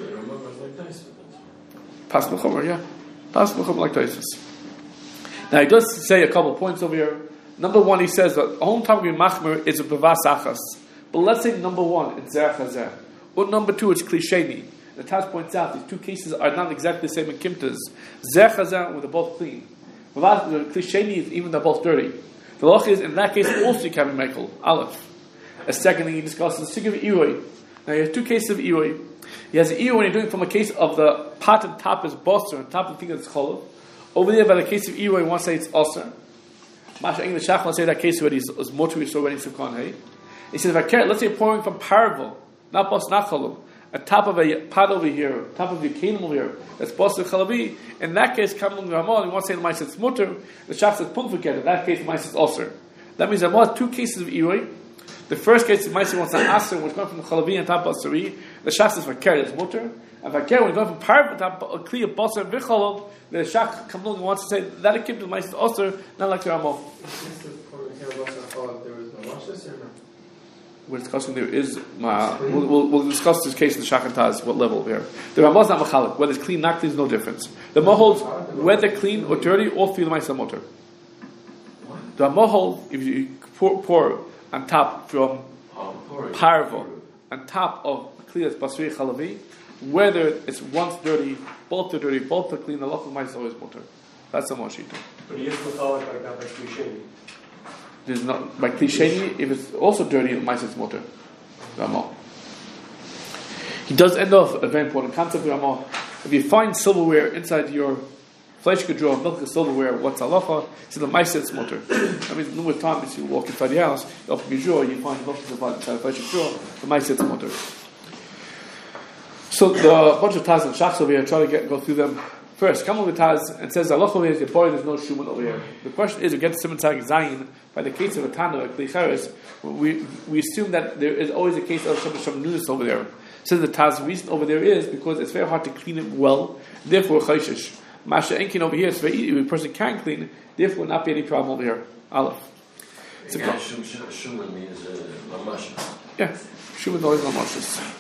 Pas b'chomer, yeah. Pas b'chomer like Tosfos. Now he does say a couple of points over here. Number one, he says that the whole time we machmer is a bevas achas. But let's say number one, it's zer chazer. Or number two, it's klisheni. The Taz points out these 2 cases are not exactly the same in kimtas. Zer chazer, where they're both clean. Klisheni is even they're both dirty. The law is, in that case, also you can be Michael. Aleph. A second thing he discusses is the of Iroi. Now, you have two cases of Iroi. He has an Iroi when you're doing from a case of the pot and top is Bosser, and top of the thing that's Cholav. Over there, by the case of Iroi, one say it's Osser. Masha English Shach, let's say that case already is motor, we saw already in Sivkon Hay. He says, if I care, let's say you're pouring from Parvo, not Bos, not Cholav, at top of a pot over here, top of your kelim over here, that's Bosser Chalavi. In that case, Kamlung Ramon, you want to say the Mice it's motor, the Shach says Punk forget. In that case, the Mice is Osser. That means there are two cases of Iroi. The first case, the Maisi wants an Aser, which is going from the Chalavi and top Basari. The Shach is Vakir, it's mutter. And Vakir, when you're going from Parv, top Kli of Basar and Vichalav, the Shach Kamlung wants to say that it came to the Maisi Aser, not like the Ramah. There was no washes or no? We're discussing there is, we'll discuss this case in the Shach and Taz, what level here. The Ramah is not Machalik, whether it's clean, not clean, is no difference. The Ramah holds, whether clean or dirty, all three of the Maisi are mutter. The Ramah holds, if you pour on top from Parvo, on top of Kliyas Basri Chalavi, whether it's once dirty, both are clean, the local mice is always mutter. That's the Moshita. But he is Mechalik like that by Klisheni. There's not by Klisheni, if it's also dirty, the mice is mutter. Ramah. He does end off a very important concept, Ramah. If you find silverware inside your flesh could draw milk and silverware, what's halacha? So the mice it's mutter. I mean, numerous times you walk inside the house, you open your drawer, you find milk inside the flesh drawer, the mice it's mutter. So the bunch of Taz and Shachs over here, try to go through them. First, come over the Taz and says, halacha over here is your boy, there's no shuman over here. The question is, we get Simon Tag Zayin, by the case of a Tana, like Klicheres, we assume that there is always a case of some newness over there. Says the Taz, the reason over there is because it's very hard to clean it well, therefore chayshish. Masha Enkin over here, it's very easy. A person can clean, therefore will not be any problem over here. Aleph. Shuman means Lamasha. Yeah, Shuman always Lamashas.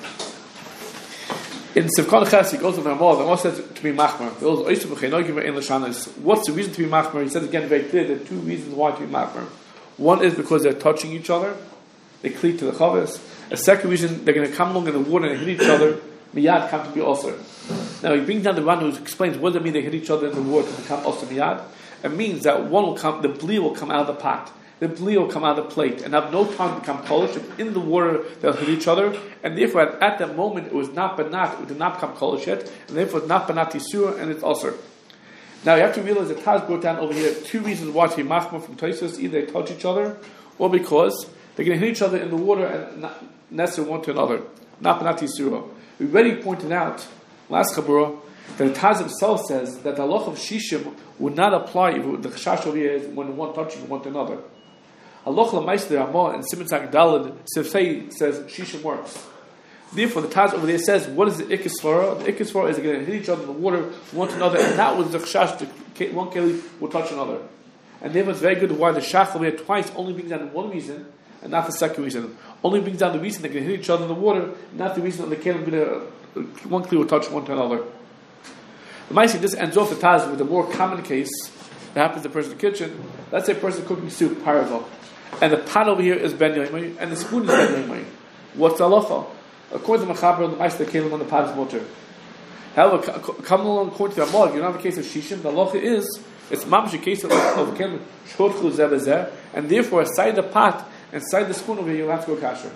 In Sivkon Ches, he goes to the Ramah. The Ramah says to be Machmer. What's the reason to be Machmer? He says again very clear, there are two reasons why to be Machmer. One is because they're touching each other, they cleave to the Chavis. A second reason, they're going to come along in the water and hit each other, Miyad come to be Osir. Now he brings down the one who explains what does it mean they hit each other in the water to become Osir Miyad. It means that one will come, the bli will come out of the pot, the bli will come out of the plate, and have no time to become Polish. In the water they'll hit each other, and therefore at that moment it was not Banat, it did not become Polish yet, and therefore it's not Banat Yisur, and it's Osir. Now you have to realize that Taz brought down over here two reasons why to be Machmer from Tosis: either they touch each other, or because they're going to hit each other in the water and not nestle one to another. Not Banat Yisur. We already pointed out last Chabura that the Taz himself says that the halach of Shishim would not apply if the Chashash over here is when one touches one to another. Halach l'maiseh Ramah and Simon Tzak Daled Sifei says Shishim works. Therefore, the Taz over there says, what is the Ikisvara? The Ikisvara is going to hit each other in the water one to another, and that was the Chashash, one keli will touch another. And therefore, it's very good why the Shach over here twice only brings down one reason and not the second reason. Only brings down the reason they're going to hit each other in the water, not the reason that they can't one kli will touch one to another. The Maisi just ends off the Taz with a more common case that happens in the person's kitchen. Let's say a person cooking soup, paravo, and the pot over here is ben yoimai, and the spoon is ben yoimai. What's the halacha? According to Mechaber, the Maisi that came on the pot is mutter. However, coming along according to the Amor, you're not in the case of Shishim, the halacha is, it's mamish a case of kelim shortchu zeh, and therefore, aside the pot, inside the spoon over here, you'll have to go kasher.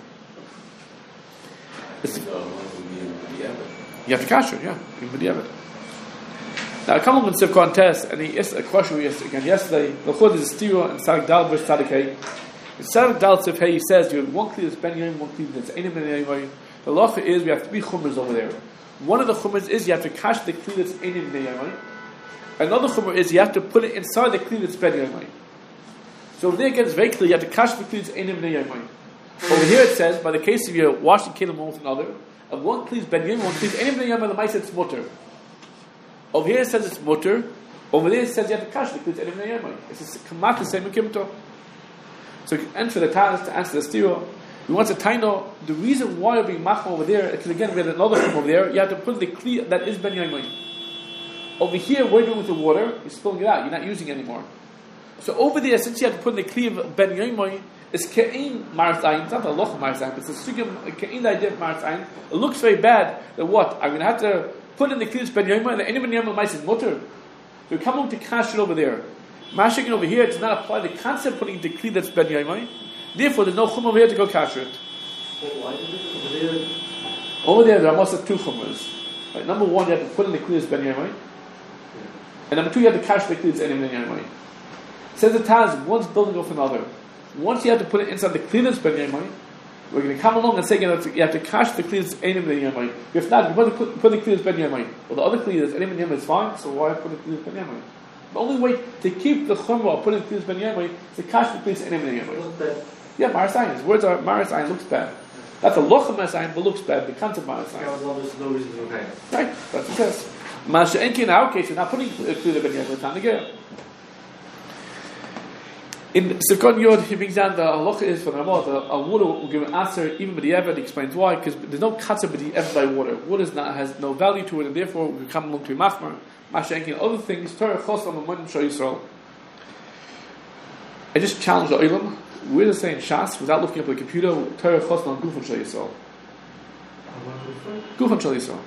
You have to kasher, yeah. Now, I come along in Sivkon Tes, and he asked a question we asked again yesterday. The Chod is a stira and Sadik Dal versus Sadik Hay. In Sadik Dal Sivkei, he says you have one kli that's ben yom, one kli that's einim ben yom. The lacha is we have three chumras over there. One of the chumras is you have to kash the kli that's einim ben yom. Another chumra is you have to put it inside the kli that's ben yom. So over there again, it's very clear you have to kash the kli that's einim ben yom. Over here it says, by the case of you washing kelim one with another, and one kli is ben yom, one kli is einim ben yom, and the mice it's mutter. Over here it says it's mutter. Over there it says you have to kash the kli that's einim ben yom. It's a kamat the same kimto. So you can enter the Taz to answer the stira. We want to taino the reason why you're being machma over there, because again we had another room over there, you have to put the kli that is ben yom. Over here, what are you doing with the water? You're spilling it out, you're not using it anymore. So over there, since you have to put in the kli of ben yom, it's ke'in marzayin, it's not a loch marzayin, it's a sugim ke'in idea of marzayin. It looks very bad that what? I'm going to have to put in the kli of ben yom, and the any ben yom mice is mutter. So we come on to kash it over there. Mashikin over here does not apply the concept of putting the kli that's ben yaimai. Therefore, there's no chum over here to go kasher it. Why is it over there? Over there are must have two chumras. Right, number one, you have to put in the kli that's ben yaimai. And number two, you have to kasher the kli that's ben yaimai. Says the Taz, one's building off another. Once you have to put it inside the kli that's ben yaimai, we're going to come along and say you have to cash the kli that's enim ben yaimai. If not, you put the kli that's ben yaimai. Well, the other kli that's enim ben yaimai is fine, so why put the kli that's ben yaimai? The only way to keep the chumrah of putting the kli that's ben yaimai is to cash the kli that's enim ben yaimai. Yeah, Maris Ayin. His words are Maris Ayin looks bad. That's a loch of Maris Ayin, but looks bad. The concept of Maris Ayin. There's no reason to okay. Right, that's what it says. Masha Enki in our case, we're not putting the kli that's ben yaimai time to get. In Sekon Yod, he brings down the halacha is for the Ramah, a water will give an answer even by the Eved. He explains why, because there's no katzah by the Eved by water. Water has no value to it, and therefore we come along to Machmar, Mashenki, and other things. Torah Chos on the Modim Shal Yisrael. I just challenged the Olam. Where does it say in Shas, without looking up at the computer, Torah Chos on Gufon Shal Yisrael? Gufon Shal Yisrael.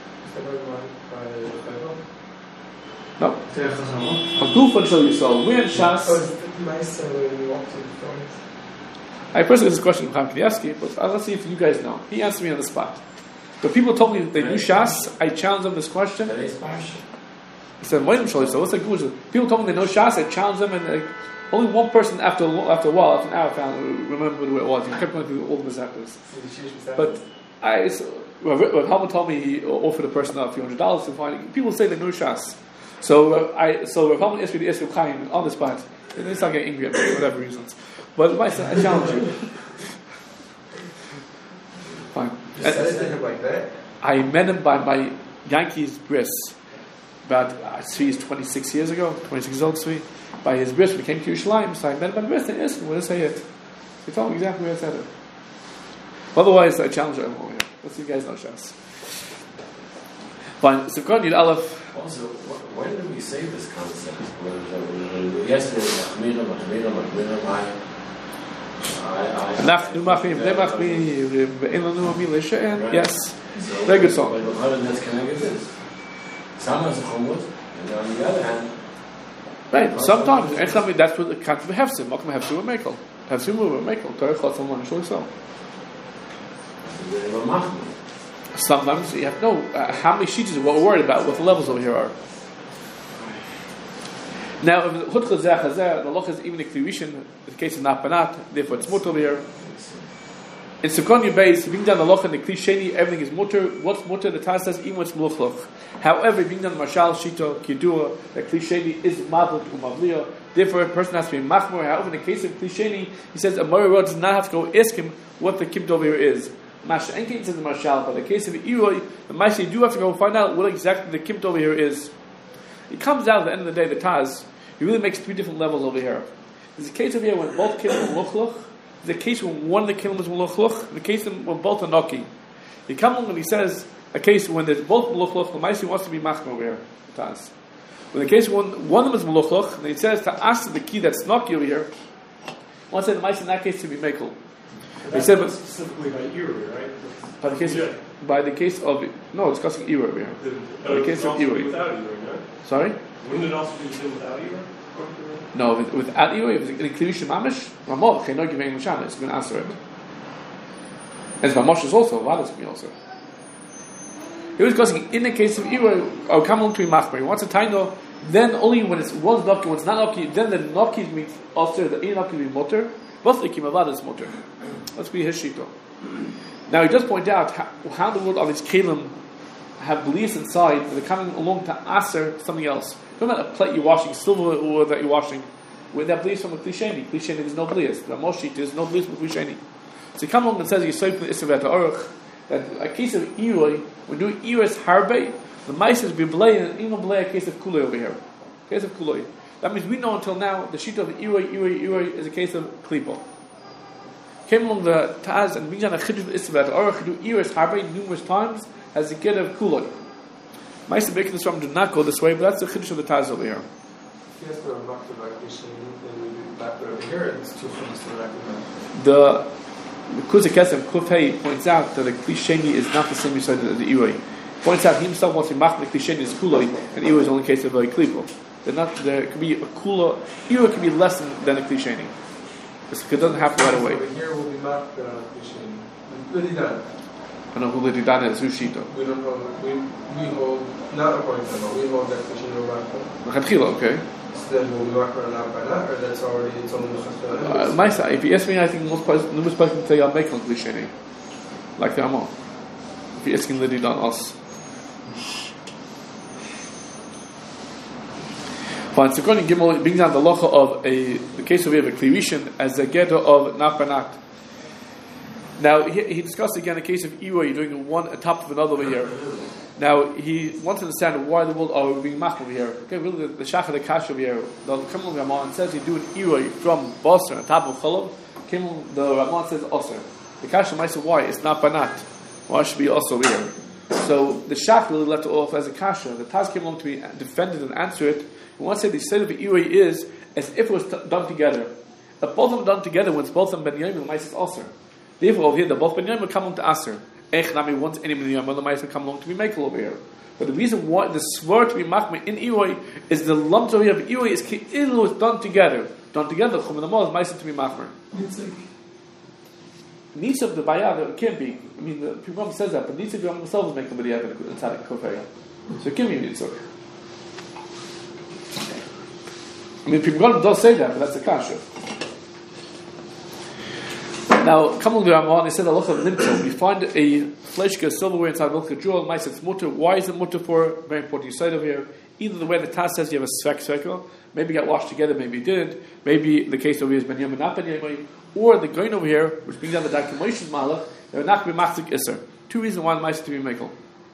No. On Gufon Shal Yisrael. We're in Shas. Nice when you walk to the front. I personally this is a question from Kanievsky, but let's see if you guys know. He answered me on the spot. But people told me that they knew Shas. I challenged them this question. He said, "Moedim Shal Yisrael." What's the good? People told me they know Shas. I challenged them, and only one person after a while, after an hour, found remembered where it was. He kept going through all the Mazakas. But Rav Halman told me he offered a person a few $100 to find. People say they know Shas. So Rav Halman asked me to ask Rav Chaim on the spot. They start getting angry at me for whatever reasons. But I challenge you. Fine. Like that? I met him by my Yankees bris about Tzvi 26 years ago, 26 years old Tzvi. By his bris, we came to Yerushalayim, so I met him by the bris and asked him where to say it. He told me exactly where I said it. Otherwise, I challenge him over here. Let's see if you guys know Shas. Fine. So, Yud Aleph. Also, why did we say this concept? Yesterday, yes. Very good song. Right. Sometimes, and something that's what the concept of Hefsim. Malcolm Hefsim or Mekel. Hefsim or Mekel. Torah Chos on one shul so. Sometimes you have to know how many sheets is what we're worried about, what the levels over here are. Now, if the loch is even a Klirishin, the case of Napanat, therefore it's mutter over here. In Sukkot base, bring down the loch and the Klisheni, everything is mutter. What's mutter? The Taz says, even what's mluchloch. However, bring down the Marshal, Shito, Kidua, the Klisheni is Mavot Umavliya. Therefore, a person has to be Machmor. However, in the case of Klisheni, he says, a Mori does not have to go ask him what the Kibbutz over here is. Masha Enkin says the Marshal, but in the case of Iroi, the Maisa, you do have to go find out what exactly the Kibbutz over here is. It comes out at the end of the day, the Taz, he really makes three different levels over here. There's a case over here when both Kilim are Muluchluch, there's a case when one of the Kilim is Muluchluch, the case when both are Noki. He comes along and he says, a case when there's both Muluchluch, the Maisa wants to be Machma over here, the Taz. When the case when one of them is Muluchluch, then he says to ask the key that's Noki over here, one said the Maisa in that case to be Mekel. He said, but specifically by Erie, right? By the case of no, discussing Erie over here. By the case of Erie. Without Erie, right? Sorry? Wouldn't it also be the same without Erie? No, without Erie, if it's in Klirishin Mamish, Ramah, Cheno Giving Mishana, it's going to answer it. And Mamosh is also, Vadas me also. He was discussing in the case of Erie, or come along to be Machmer. He wants a Taino, then only when it's one's Noki, when it's not Noki, then the Noki means also the Ein Noki will be Motor. Both the Kimavadas Motor. Let's be his shito. Now he does point out how the world of these kelim have beliefs inside that they're coming along to answer something else. No matter a plate you're washing, silver or that you're washing, with that beliefs from a klisheni. Klisheni there's no beliefs. The moshit there's no beliefs from klisheni. So he comes along and says you say from the Isra V'Ta'aruch that a case of Iroi, when doing Iris Harbe, the mice is biblei and even blei a case of kuloi over here. Case of kuloi. That means we know until now the sheet of Iroi is a case of klipo. Came along the Taz and brings down a chiddush Isra V'Ta'aruch do Iris Harbe numerous times as a get of kuloi. Mice making this from do not go this way, but that's the chiddush of the Taz over here. Yes, there are back to back mission and back over here. It's two things to recommend. The Kuzak Kesem Kufei points out that the klisheni is not the same side as the Iroi. Points out he himself wants to mach the klisheni is kuloi, and Iroi is only a case of a klipo. they're not. There could be a kula. Either it could be less than a klisheni. It doesn't have to right away. So here will be marked Krishna. Lididan. I know who Lididan is. Who's Shita? We don't hold. We hold not according to them. We hold that Krishna will mark. Mechatchila, okay. So then will we mark or not by that, or that's already it's only Mechatchila. My side. If you ask me, I think most places say I'll make on klisheni, like the Amor. If you're asking Lididan us. Fine, so Kohen Gimel brings down the locha of the case of a klivishin as a geder of nachbanat. Now he discussed again a case of Iwa, you're doing one on top of another over here. Now he wants to understand why the world are being mach over here. Okay, really the shach of the kash over here. The Kamel Ramon says you do an Iwa from Basra on top of Cholov. The Ramon says also. The kash might say why it's not banat. Why should be also over here? So the shach really left it off as a kasha. The Taz came along to be defended and answer it. We want to say the state of the Iwa is as if it was done together. If both of them done together, when it's both of them Ben Yom, the mice is Aser. Therefore, over here, the both Ben Yom will come along to Aser. Ech Nami once any Ben Yom, the mice will come along to be Mekel over here. But the reason why the svar to be Machmir in Iwa is the lumps over here of Iwa is Ki'ilu is done together. Done together, Chum and the Mol is mice to be Machmir. Nitzah of the Bayad, it can't be. I mean, the Pimram says that, but Nitzah of themselves make the Bayad inside the Kofaya. So it can't be Nitzah. I mean, Pimram does say that, but that's the kasha. Now, come on the Ramon, he said a lot of limto. We find a fleshka silverware inside milk jewel, mice it's mutter. Why is it mutter for? Very important. You said over here, either the way the Taz says you have a circle, maybe got washed together, maybe it didn't. Maybe the case over here is Ben Yom, not Ben Yom, or the going over here, which brings down the Dakimosh's malach, they're not going to be machzik iser. Two reasons why the mice to be mekel.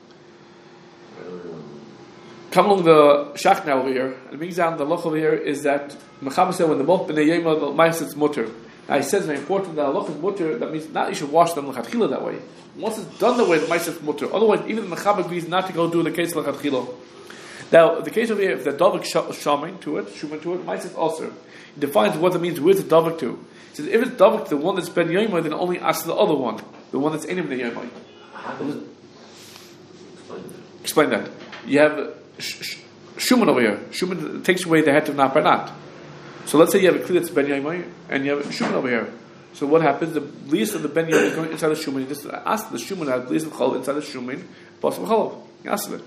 Come along the shach now over here, and brings down the loch over here is that Mechaber said when the both b'nei yema the mice it's mutter. Now he says very important that a loch is mutter. That means not you should wash them lechatchila that way. Once it's done that way, the mice it's mutter. Otherwise, even the Mechaber agrees not to go do the case lechatchila. Now the case over here, if the davik shamin to it, mice it's also. He defines what it means. Where's the davik to? He says if it's davik the one that's ben yoma, then only ask the other one, the one that's enim b'nei yoma. Explain that. You have Shuman over here. Shuman takes away the head of Napanat. So let's say you have a kli that's Ben Yomai and you have Shuman over here. So what happens? The least of the Ben Yomai is going inside the Shuman. You just ask the Shuman that least of Chalav inside the Shuman, possible Chalav. You ask it.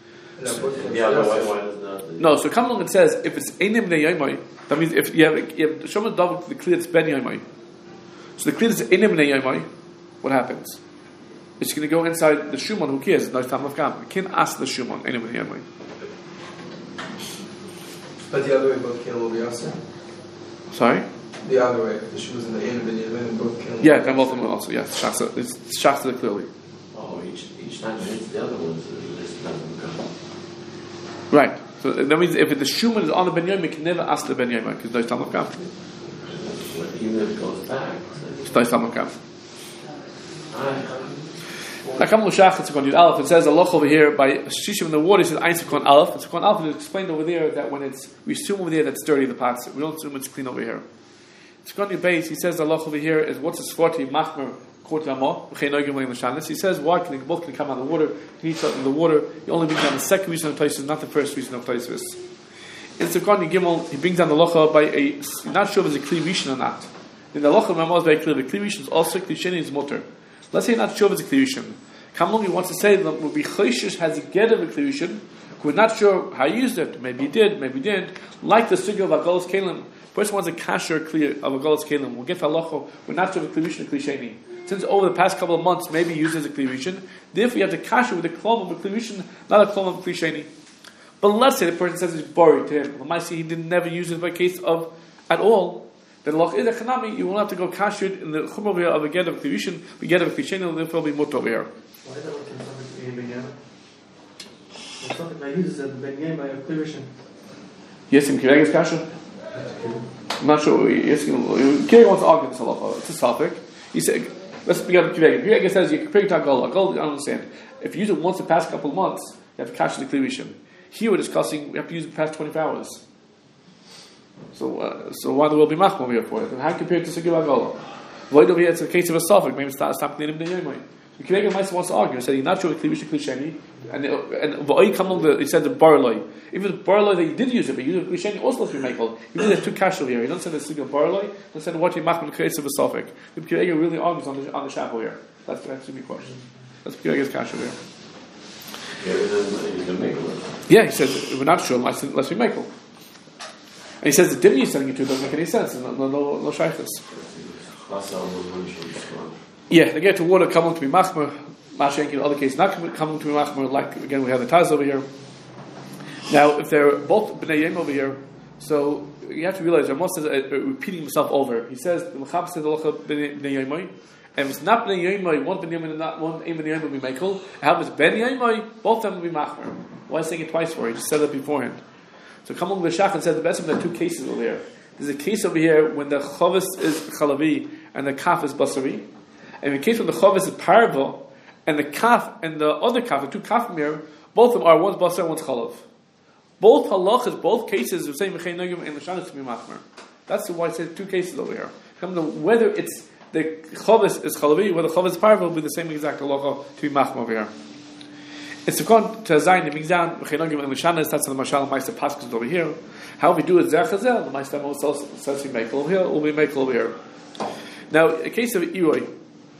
No, so come along and says if it's Einim Ben Yomai, that means if you have Shuman double the kli that's Ben Yomai. So the kli that's Einim Ben Yomai, what happens? It's going to go inside the Shuman. Who cares? No time of Gam. You can't ask the Shuman Einim Ben Yomai. But the other way, both can will be also. Sorry? The other way, the shoes and the end and the both can. Yeah, then both of them also. Yes, it's shachsa clearly. Oh, each time it hits the other ones, this doesn't come. Right. So that means if the shuman is on the ben yom, you can never ask the ben yom because there's tam of kam. Even if it goes back, there's tam of kam. Now, come on, Shach, it's on Aleph. It says a loch over here by Shishim in the water. It says Ein Sekon Aleph. It's Sekon Aleph. It's explained over there that when we assume over there that's dirty the pots. We don't assume it's clean over here. It's on your base. He says the loch over here is what's a sforti machmer kortamo. He says why can both can come out of the water? Can each in the water? He only brings down the second reason of Taisus, not the first reason of Taisus. In Sekon Gimel, he brings down the locha by a not sure if it's a kli rishon or not. In the locha Ramah is very clear. The kli rishon is also kli sheni is mutter. Let's say not sure if it's a kli rishon. Kamlong he wants to say that will be Chayshish has a get of a Klishin. We're not sure how he used it. Maybe he did, maybe he didn't. Like the Sugya of Agolas Kalim, person wants a kasher clear of Agolas Kalim. We'll get Halacha. We're not sure of a Klishin Klisheni. Since over the past couple of months, maybe he used it as a Klishin. Therefore, you have to kasher with a klom of a Klishin, not a klom of a Klisheni. But let's say the person says it's buried to him. Well, he didn't never use it by case of at all. Then Loch is a Chanami. You will have to go kasher in the chum over here of a get of Klishin, we get of a Klisheni, and therefore be mut over here. Why is that what can something be Ben Yom? When something I use is a Ben Yom by a clearishin. Yes, in Kirega's kasha? I'm not sure. Yes, Kirega wants to argue this halacha. It's a topic. He said, let's begin with Kirega. Kirega says you compare it to Agol. Agol, I don't understand. If you use it once the past couple of months, you have to kasha the clearishin. Here we're discussing, we have to use it the past 24 hours. So why there will be machmor here for it? And how compared to Segil Agol? Void over here, it's a case of a suffix. Maybe it's not cleaning the Yomai. The Kinegan Meister wants to argue and said you're not sure Kli Rishon Kli Sheni, and V'oi come along. He said the Barloi. Even the Barloi that you did use it, but you used Kli Sheni also to be Michael. Even there's two cash over here. He doesn't say the single Barloi. He said what you machman creates of a suffix. The Kinegan really argues on the Shachol here. That's a big question. That's Kinegan's cash over here. Yeah, he says we're not sure unless we Michael. And he says the dim you're selling it to doesn't make any sense. No shaykhs. Yeah, they get to water coming to be machmer. Mashenk in other cases not coming to be machmer. Like again, we have the Taz over here. Now, if they're both bnei yom over here, so you have to realize Ramos is repeating himself over. He says the Mechab says the locha bnei yom, and if it's not bnei yom, one bnei yom and not one bnei yom will be Michael. How if it's bnei yom, both of them will be machmer. Why is he saying it twice for? He just said it beforehand. So come along the Shach and said the best of the two cases over here. There's a case over here when the chavis is chalavi and the kaf is basari, and in the case when the chavis is parvo and the kaf and the other kaf, the two kaf here, both of them are one's basar and one's chalav. Both halachas, both cases of saying mechay nogim and l'shanis to be machmer. That's why I said two cases over here. Whether it's the chavis is chalavi, whether chavis is parvo will be the same exact halacha to be machmer over here. It's gone to Zayin and Migzan, Mechenogim and Lishanas, that's the Mashal and Meister Paskas over here. How we do it, Zechazel, the Meister Mosel says we make over here, will be make over here. Now, a case of Iroi.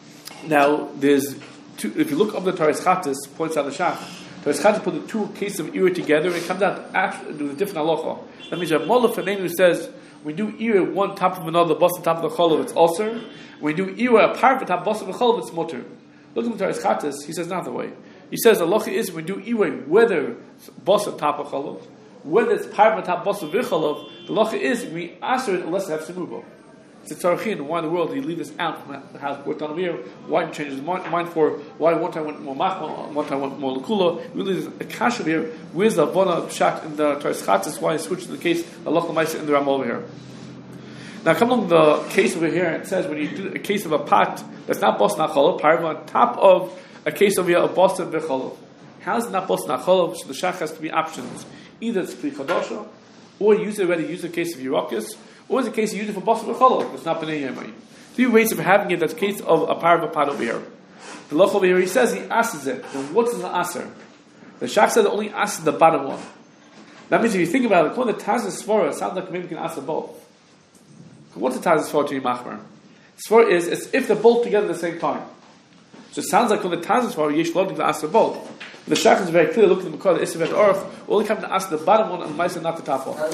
Now, there's two, if you look up the Taras Chattis, points out the Shach, Taras Chattis put the two cases of Iroi together, and it comes out with a different halacha. That means a Mollah Fanenu who says, we do Iroi one top of another, the boss on top of the Cholov, it's ulcer. When we do Iroi, a part of the top, boss of the Cholov, it's mutter. Look at the Taras Chattis, he says not the way. He says the halacha is when we do iway, whether it's boss of top of cholov, whether it's part of top boss of vicholov, the halacha is we answer it unless it has semubo. It's a tzarachin. Why in the world do you leave this out from the house worked on here? Why you change his mind for? Why one time went more machma, one time went more lakula? Really, there's a kasha here. Where's the avona pshat in the Taras Chattis? Why you switch to the case the halacha ma'aseh in the Ram over here? Now, come along the case over here. It says when you do a case of a pot that's not boss not cholov, part on top of a case over here of Boston v'cholov. How is it not Boston v'cholov? So the Shach has to be options. Either it's Kli Chadasha, or use the case of Yerakis, or it's a case you use it for Boston v'cholov. It's not B'nai Yemai. Three ways of having it. That's a case of a par of a pot over here. The Loch over here, he says he asks it. Then what's the aser? The Shach says only asks the bottom one. That means if you think about it, when the Taz is Svara, it sounds like maybe you can ask them both. What's the Taz is Svara to be Machmer? Svara is it's if they're both together at the same time. So it sounds like when the Taz is for Yesh Lodnik to ask for both. The Shach is very clear. Look at the Makar, the Isivet Orach. Only come to ask the bottom one and the Maisa, not the top one.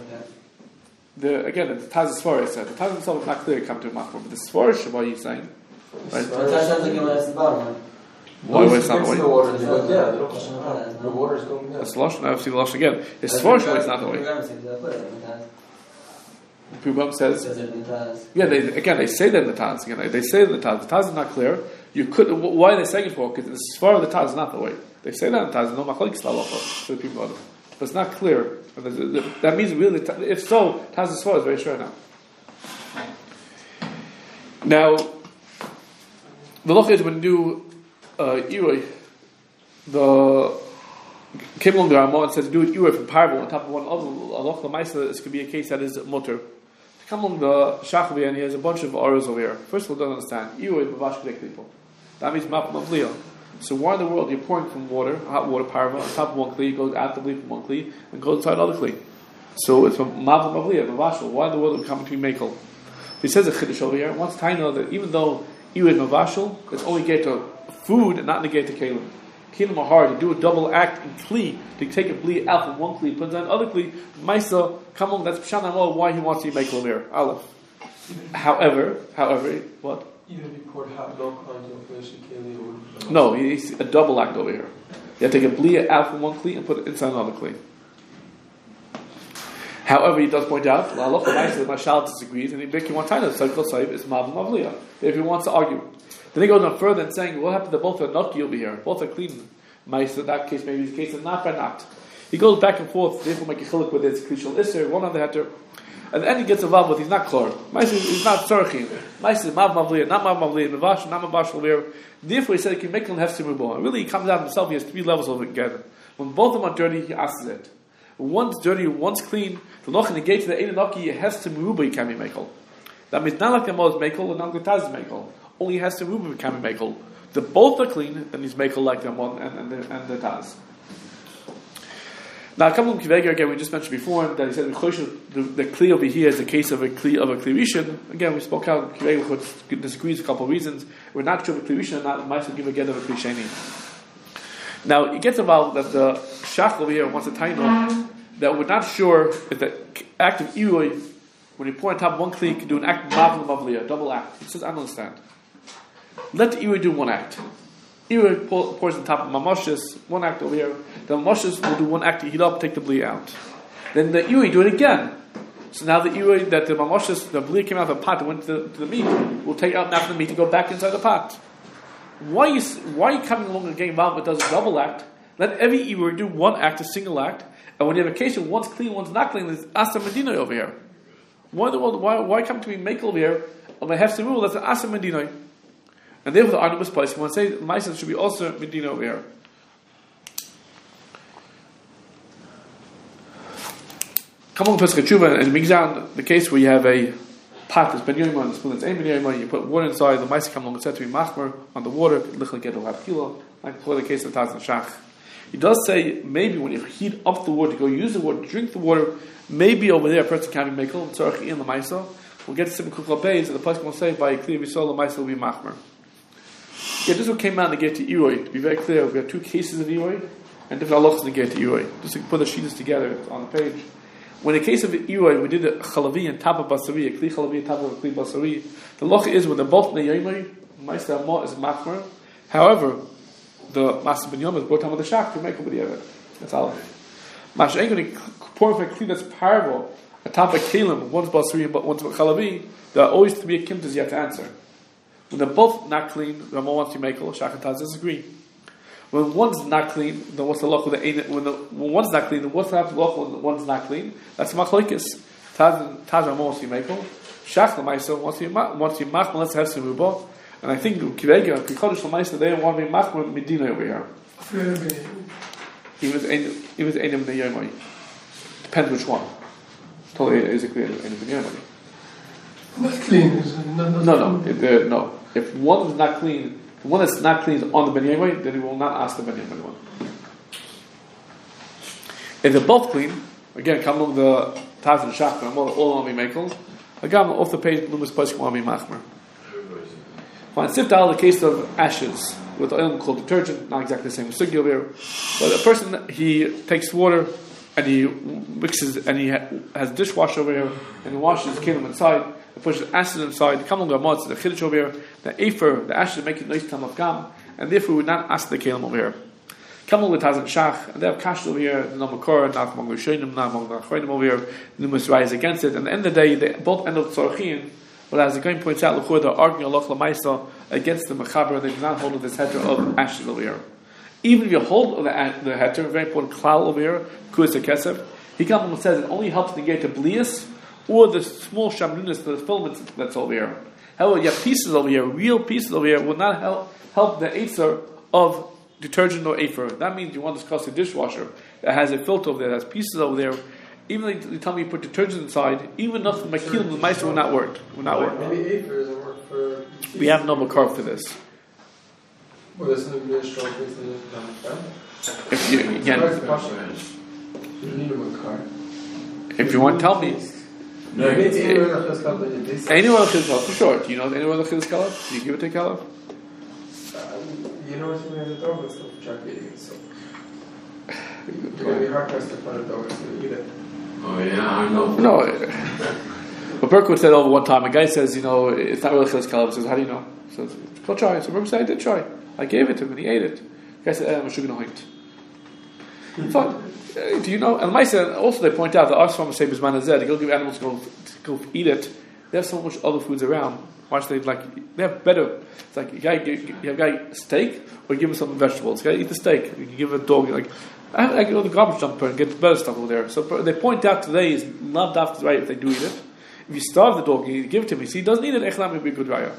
Again, the Taz is for it said. The Taz himself is not clear. Come to Machmor, but the Svarish, what are you saying? Right? The Taz sounds like you want to ask the bottom one. Why was not the way? The water is going down. That's Losh. Now I see the Losh again. His Svarish way is not the way. The Pubam says. Yeah, they say that in the Taz. Again, they say that in the Taz. The Taz is not clear. You could. Why are they saying it for? Because the Svar of the Taz is not the way. They say that in the Taz. No machalik stalacha for the people of it. But it's not clear. That means really, if so, Taz is Svar is very sure now. Now, the loch is when you do Iroi, the came along the Ramah and says do it Iroi from Parvo on top of one other loch. The Maisa, this could be a case that is mutter. Come along the Shachavi and he has a bunch of auras over here. First of all, don't understand. Iroi is Mavash Kedek people. That means Mavliya. So why in the world you're pouring from water, hot water, Parvo, on top of one kli, goes out the kli from one kli, and goes inside another kli. So it's from Mavliya, Mavashal. Why in the world are we coming to be Mekel? He says a Chiddush over here. Once Taina that even though Iroi is Mavashal, it's only get to food and not negate to Kalim. Kalim are hard. You do a double act in Kli to take a Bli out from one Kli, put it on another Kli. Maisa, come on, that's Pshan Amol, why he wants to make Lamir. Aleph. However, what? Even if you poured hot milk onto a fish, Kaylee would. No, he's a double act over here. You have to take a Bli out from one Kli and put it inside another Kli. However, he does point out, Allah the Mashal disagrees, and he makes one time the circle side is Mav Mavliya. If he wants to argue. Then he goes on further and saying, what happened to both are not over here? Both are clean. Mice, in that case, maybe the case is not by not. He goes back and forth, therefore make a chiluk with his Krishal Isser, one on the heter. And then he gets involved with, he's not Klor. Mice is not Tzarchin. Mice is Mav Mavliya, not Mav Mavliya, Mavash, not Mavash Mavliya. Therefore he said he can make him have Simubo. And really he comes out himself, he has 3 levels of it together. When both of them are dirty, he asks it. When one's dirty, one's clean, the Loch in the gate to the Einanaki, he has to Muruba, he can be Mekel. That means not like the most Mekel, and not the Taz Mekel. Only has to move become Mekel. the both are clean, then he's makel like them one and the taz. Now, a couple of kivega again we just mentioned before that he said the kli over here is a case of a kli rishon. Again, we spoke out kivega disagrees for a couple of reasons. We're not sure of a kli rishon, not might give again of a kli sheni. Now it gets involved that the shach over here wants to tell you that we're not sure if the act of irui, when you pour on top of one kli, can do an act of mavli mavli, a double act. He says, I don't understand. Let the irui do one act. Irui pours on top of mamoshes, one act over here. The mamoshes will do one act to heat up, take the bli out. Then the irui do it again. So now the irui that the mamoshes, the bli came out of the pot and went to the meat, will take out enough of the meat to go back inside the pot. Why are you coming along and getting involved with does a double act? Let every irui do one act, a single act, and when you have a case of one's clean, one's not clean, there's asa medina over here. Why in the world? Why come to me make over here? I have to rule that's an asa medina, and therefore the argument was placed. You want to say Maisa should be also medina over here. Come on, Pesach Tshuva, and it brings down the case where you have a pot that's ben yoyma and a spoon that's ain't ben yoyma. You put water inside. The Maisa come along and said to be machmer on the water. Lichel get a kilo, like for the case of Taz and Shach. He does say maybe when you heat up the water to go use the water, drink the water, maybe over there a person can be mekel, tzarech in the Maisa. We'll get to Simon Kukla Beis, and the person will say by a clear visol the Maisa will be machmer. Yeah, this is what came out to get to iroi. To be very clear, we have two cases of iroi and different halachas to get to iroi. Just to put the sheets together on the page. When in the case of iroi, we did a chalavi and tapa basari, a kli chalavi and tapa kli basari. The halacha is when they're both neyomai, Maisa Mo is machmer. However, the Master Ben Yom is brought down with the shach to make a video of it. That's all. Masha ain't going to pour for a kli that's parable, a top of kalim, one's basari but one's chalavi. There are always three kimtas you have to answer. When they're both not clean, Ramon wants to make a shach and Taz disagree. When one's not clean, then what's the loch with the when one's not clean, then what's the loch when one's not clean? That's machlokes. Taz Ramon wants to make a shach the Maisa wants to mach. Let's have some rubo. And I think Kivega, Kikodesh Lamaisa, they don't want to be machmer Medina over here. Even if Einim Neyomai. Depends which one. Totally is it clear Einim Neyomai. Not clean, is it? No. If one is not clean, the one that's not clean is on the Ben Yomai, then he will not ask the Ben Yomai one. If they're both clean, again, come along the Taz and Shach, all on me Mekel, again, off the page, Lumas Pasuk will be machmer. Fine, sift out the case of ashes with oil called detergent, not exactly the same as over here. But a person, he takes water and he mixes, and he has a dishwasher over here, and he washes his kelim inside, and pushes acid inside. Come along the mods, the chiddush over here, the afer, the ashes make it nice time of gam, and therefore we would not ask the kelim over here. Come along the Taz and Shach, and they have kash over here, the Namakor, not among Rishonim, not among the Achronim over here, numerous rise against it, and at the end of the day, they both end up tzorachin. But as the Gaon points out, they're arguing Allah Lamaisa against the Mechaber, they do not hold of this heter of ashes over here. Even if you hold of the heter, very important klal over here, Kuis Kesef, he comes and says it only helps negate the blias or the small shamnunas, the filaments that's over here. However, you have pieces over here, real pieces over here, will not help the ether of detergent or afer. That means you want to discuss a dishwasher that has a filter over there, that has pieces over there. Even though you tell me you put detergent inside, even nothing makilim the meister will not work. Maybe afer doesn't work for. We have no makar for this. Well, there's no really strong case in the If you again, you need a makar. if you want to tell me, Maybe it's anyone of Chizkala for sure. Do you know anyone of Chizkala? Do you give it to Kala? You know what you mean as a dog that's going to try eating it, so. You're going to be hard pressed to find a dog that's going to eat it. Oh yeah, I know. No. But Berkowitz said over one time, a guy says, it's not really Chizkala. He says, how do you know? He says, go try. So Berkowitz said, I did try. I gave it to him and he ate it. The guy said, I'm a sugar noint. Fine. Do you know? And Maisa, also they point out that our farmers say Bisman Azed, they go give animals to go eat it. They have so much other foods around. Why should they have better? It's like you have a guy steak or you give him some vegetables. You gotta eat the steak. You give a dog I go to the garbage dumper and get better stuff over there. So they point out today is not after right if they do eat it. If you starve the dog, you give it to him. See, he doesn't eat it. Echlam would be a good raya.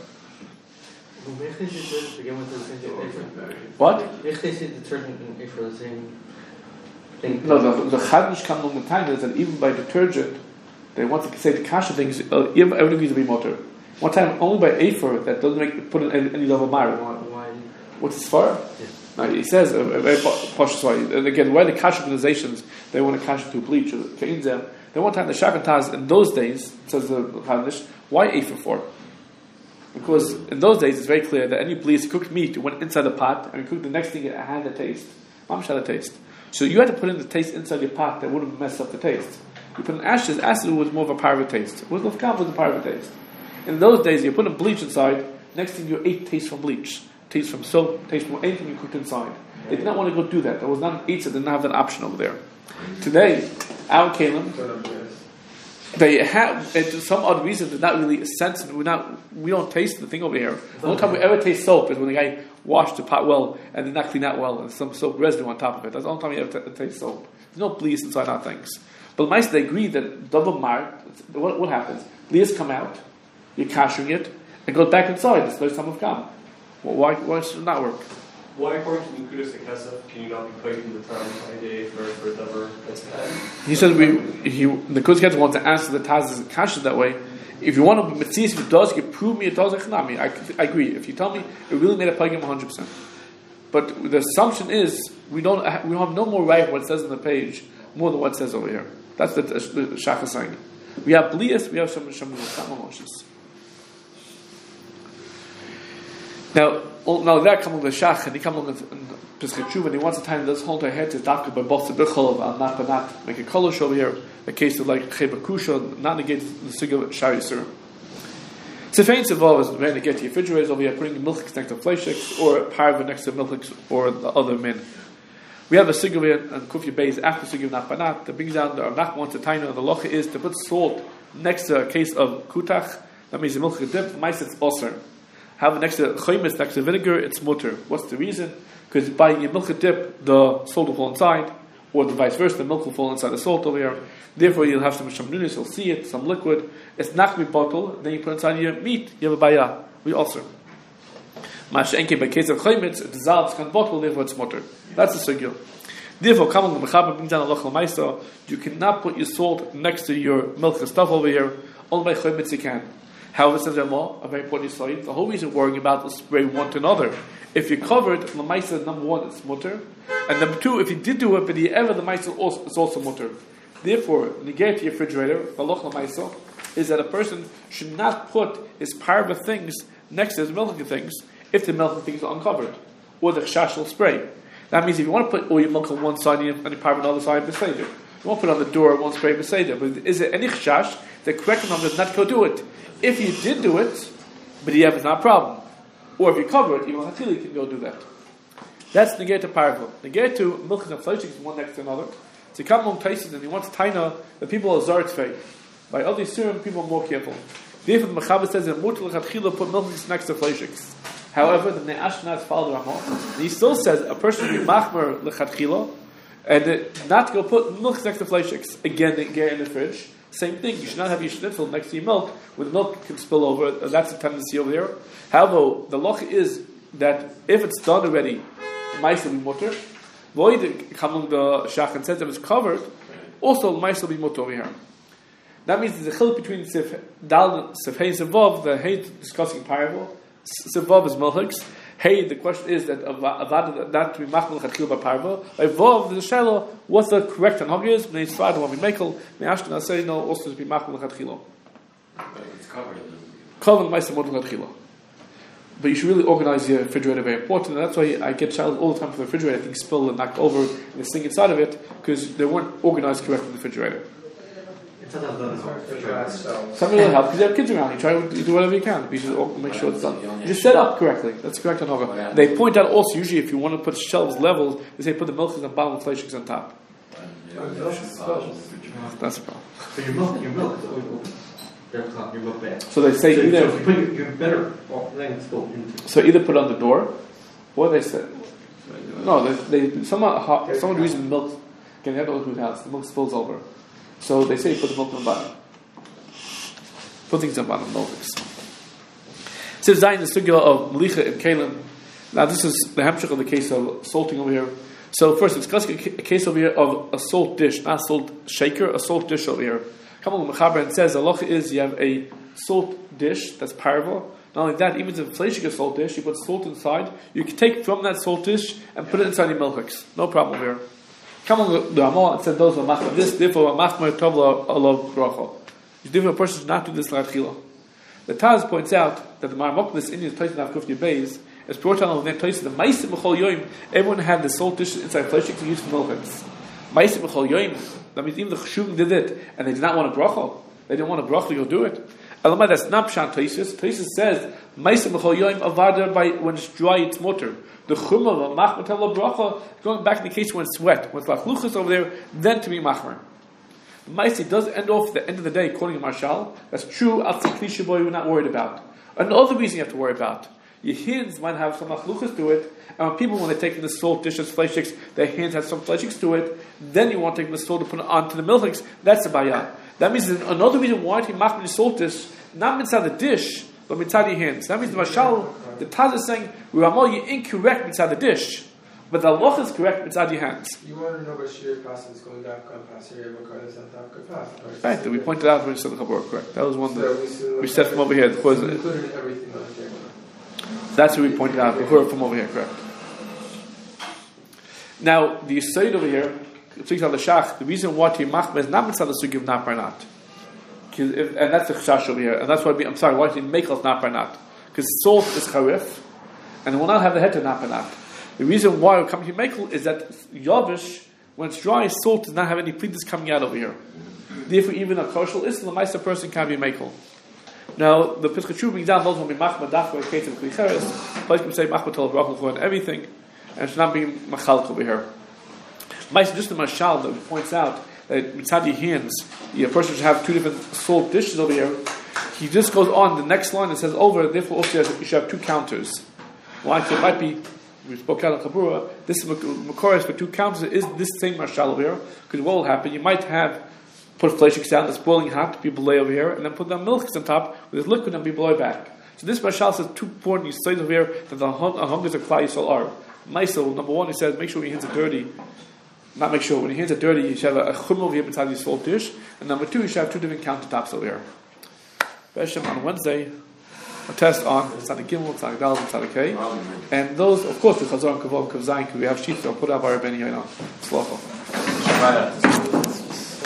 What? If they say detergent and for the same thing. No, the chadnish come on the time is that even by detergent, they want to say the kasha things. Everything needs to be motor. One time only by afer that doesn't put in any level of mire. Why? What's the svara? Now, he says a very posh way. And again, why the cash organizations they want to cash to bleach or them? They want to have the shak and taz in those days. Says the Chazanish. Why Efer for? Because in those days it's very clear that any bleach cooked meat went inside the pot and cooked the next thing it had a taste. Mamish had a taste. So you had to put in the taste inside your pot that wouldn't mess up the taste. You put in ashes. Acid was more of a parva taste. With lefkam was a parva taste. In those days, you put a bleach inside. Next thing you ate taste from bleach, taste from soap, taste from anything you cooked inside. They did not want to go do that. There was not an eitzah. They didn't have that option over there. Today, our kalim, they have, and to some odd reason, there's not really a sense. We don't taste the thing over here. The only time we ever taste soap is when the guy washed the pot well and did not clean that well, and some soap residue on top of it. That's the only time you ever taste soap. There's no bleach inside our things. But the mice, they agree that double mar. What happens? Bleach come out. You're kashering it, and goes back inside. It's like some of kam. Well, why should it not work? Why, according to the Kudos Kesef, can you not be fighting the time by day for davar that's bad? He said the Kudos Kesef wants to answer the Taz's kasha that way. If you want to be mitzias, if it does, you prove me it does. I agree. If you tell me it really made a pagim 100%, but the assumption is we don't have no more right what it says on the page more than what it says over here. That's the Shach is saying. We have blias, we have some emotions. Now that comes with the Shach, and he comes along in Pesach Tshuva, and he wants to tie this whole entire head to Dafka by Botza B'chol of not banat, make a kolosh over here, a case of like Chebakusha, not negate the Sugya of Shari Sur. Sefein Sevov is when they get to your refrigerators over here, putting milk next to fleshix, or parva next to milk or the other men. We have a Sugya here, and Kufya Beis after Sugya of not banat, that brings down the Arnach wants to tie the locha is to put salt next to a case of kutach, that means the milk is dipped, mice it's osir. Have next to chaymis, next to vinegar, it's mutter. What's the reason? Because by your milk dip, the salt will fall inside, or the vice versa, the milk will fall inside the salt over here. Therefore, you'll have some shamnunis, you'll see it, some liquid. It's not going to be bottled. Then you put inside your meat, you have a bayah. We also. Mashenke, by case of chaymis, it dissolves, can't bottle, therefore it's mutter. That's the sugya. Therefore, coming the mechaber brings down a lochal ma'isa. You cannot put your salt next to your milk and stuff over here. Only by chaymis you can. However, says Ramah, a very important side, the whole reason worrying about will spray one to another. If you're covered, the ma'isa, number one, it's mutter. And number two, if you did do it, but the ever the ma'isa is also mutter. Therefore, negate your refrigerator, the lochal ma'isa, is that a person should not put his parva things next to his milking things if the milking things are uncovered. Or the chash will spray. That means if you want to put all your milk on one side and your parva on the other side, beseder. You won't put it on the door, one spray beseder. But is it any chash? The correct number is not go do it. If you did do it, but you have it's not a problem. Or if you cover it, even Hatili can go do that. That's negate to parva. Negate to milk and fleshing one next to another. So you come along places and you want to taina, the people are zartzfei. By other serum, people are more careful. Therefore, the Mechaber says that mutter l'chatchila put milk next to fleshing. However, the Ne'ashkenaz followed Ramah. He still says a person can be machmer l'chatchila and not to go put milk next to fleshing. Again, they get in the fridge. Same thing, you should not have your schnitzel next to your milk, where the milk can spill over, that's a tendency over there. However, the loch is that if it's done already, mice will be mutter. Void, coming the shach says if it's covered, also mice will be mutter over here. That means there's a chiluk between dal, sefhei, sevav, the hate discussing parable, sevav is milchiks. Hey, the question is that avad that to be machmel chachil by parva. Vav the shelo. What's the correct anhag is? Bnei Yisrael want to be mekel. Bnei Ashkenaz say no. Also to be machmel chachilo. It's covered. Covered ma'aser model chachilo. But you should really organize your refrigerator. Very important. And that's why I get challenged all the time for the refrigerator. I think spill and knock over and the sink inside of it because they weren't organized correctly in the refrigerator. Something will help because you have kids around. You try to do whatever you can. You should make sure it's done. You just set up correctly. That's correct on They point out also usually if you want to put shelves levels, they say put the milk on the bottom and fleshings on top. That's a problem. So your milk is always your milk bad. So they say either if you put your better things go into. So either put it on the door, or they say no. They some reason milk can have all the house. The milk spills over. So they say put the milk on the bottom. Put things on the bottom, milk. So Zayin the sugya of Melicha and Kalim. Now this is the hamshach of the case of salting over here. So first, it's a case over here of a salt dish, not a salt shaker, a salt dish over here. Come on, Mechaber and says the halacha is you have a salt dish that's parva. Not only that, even if it's a fleshig salt dish, you put salt inside, you can take from that salt dish and put it inside your milchiks. No problem here. Come on, the Amal and said those who machmer this, therefore machmer tovla alav bracha. Therefore, a person should not do this like chila. The Taz points out that the Maramok, this Indian place in Kufni Bays, is brought down within place of the Ma'asim B'chol Yoim. Everyone had the salt dish inside fleshik to use for milchiks. Ma'asim B'chol Yoim. That means even the Cheshuvim did it, and they did not want a bracha. They didn't want a bracha to go do it. Elamai, that's not Pshat Taisus. Taisus says, Ma'asim B'chol Yoim avada by when it's dry, it's mutter. The Chumah of Machmer Tevla bracha, going back in the case when it's wet, when it's like Luchas over there, then to be Machmer. Ma'asim does end off at the end of the day, quoting a Marshal. That's true, Atzi Klisha Boy, we're not worried about. Another reason you have to worry about. Your hands might have some Luchas to it, and when people, when they're taking the salt dishes, fleshiks, their hands have some fleshiks to it, then you want to take the salt to put it onto the milchiks, that's a bayah. That means another reason why to machmer the salt dish, not inside the dish, but inside your hands. That means the Mashal, the Taz is saying, Ramal, you're incorrect inside the dish, but the Allah is correct inside your hands. You want to know about Shir Passes going down past here, because it's not Pass. Right, we pointed out when we said the Chabur, correct. That was one that we said from over here. Included everything on the camera. That's what we pointed out. We heard from over here, correct. Now, the Yisayid over here, the reason why Timachma is not mitzvah the sugi of nap or not. And that's the chash over here. And that's why I'm sorry, why Meichel nap or not. Because salt is charif, and it will not have the head to nap or not. The reason why we come to Meichel is that Yavish, when it's dry, salt does not have any pleatas coming out over here. Therefore, even a kosher Islam, a person can be Meichel. Now, the Pesach brings down those who will be machma dafka in case of klicheres. Like we say, machma tol brachel and everything, and it should not be machalk over here. Just the mashal that points out that mitzad your hands, a person should have two different salt dishes over here. He just goes on the next line and says over. Therefore, also you should have two counters. Why? So it might be. We spoke out of Kabura. This is Makoris for two counters. Is this same mashal over here? Because what will happen? You might have. Put fleshiks down that's boiling hot, be below over here, and then put down milchiks on top with this liquid and be below back. So this Mashal says 2 important. You say over here that the hungers of Klal Yisrael are. Maisel, number 1, he says make sure your hands are dirty. Not make sure, when your hands are dirty, you should have a chum over here inside your salt dish. And number 2, you should have 2 different countertops over here. Beshem on Wednesday, a test on Tzadik Gimel, Tzadik Dal, and Tzadik Kei. And those, of course, the Chazor and Kavod and Kav Zayin, we have sheets that will put up our Beni Yoinah. Slocha.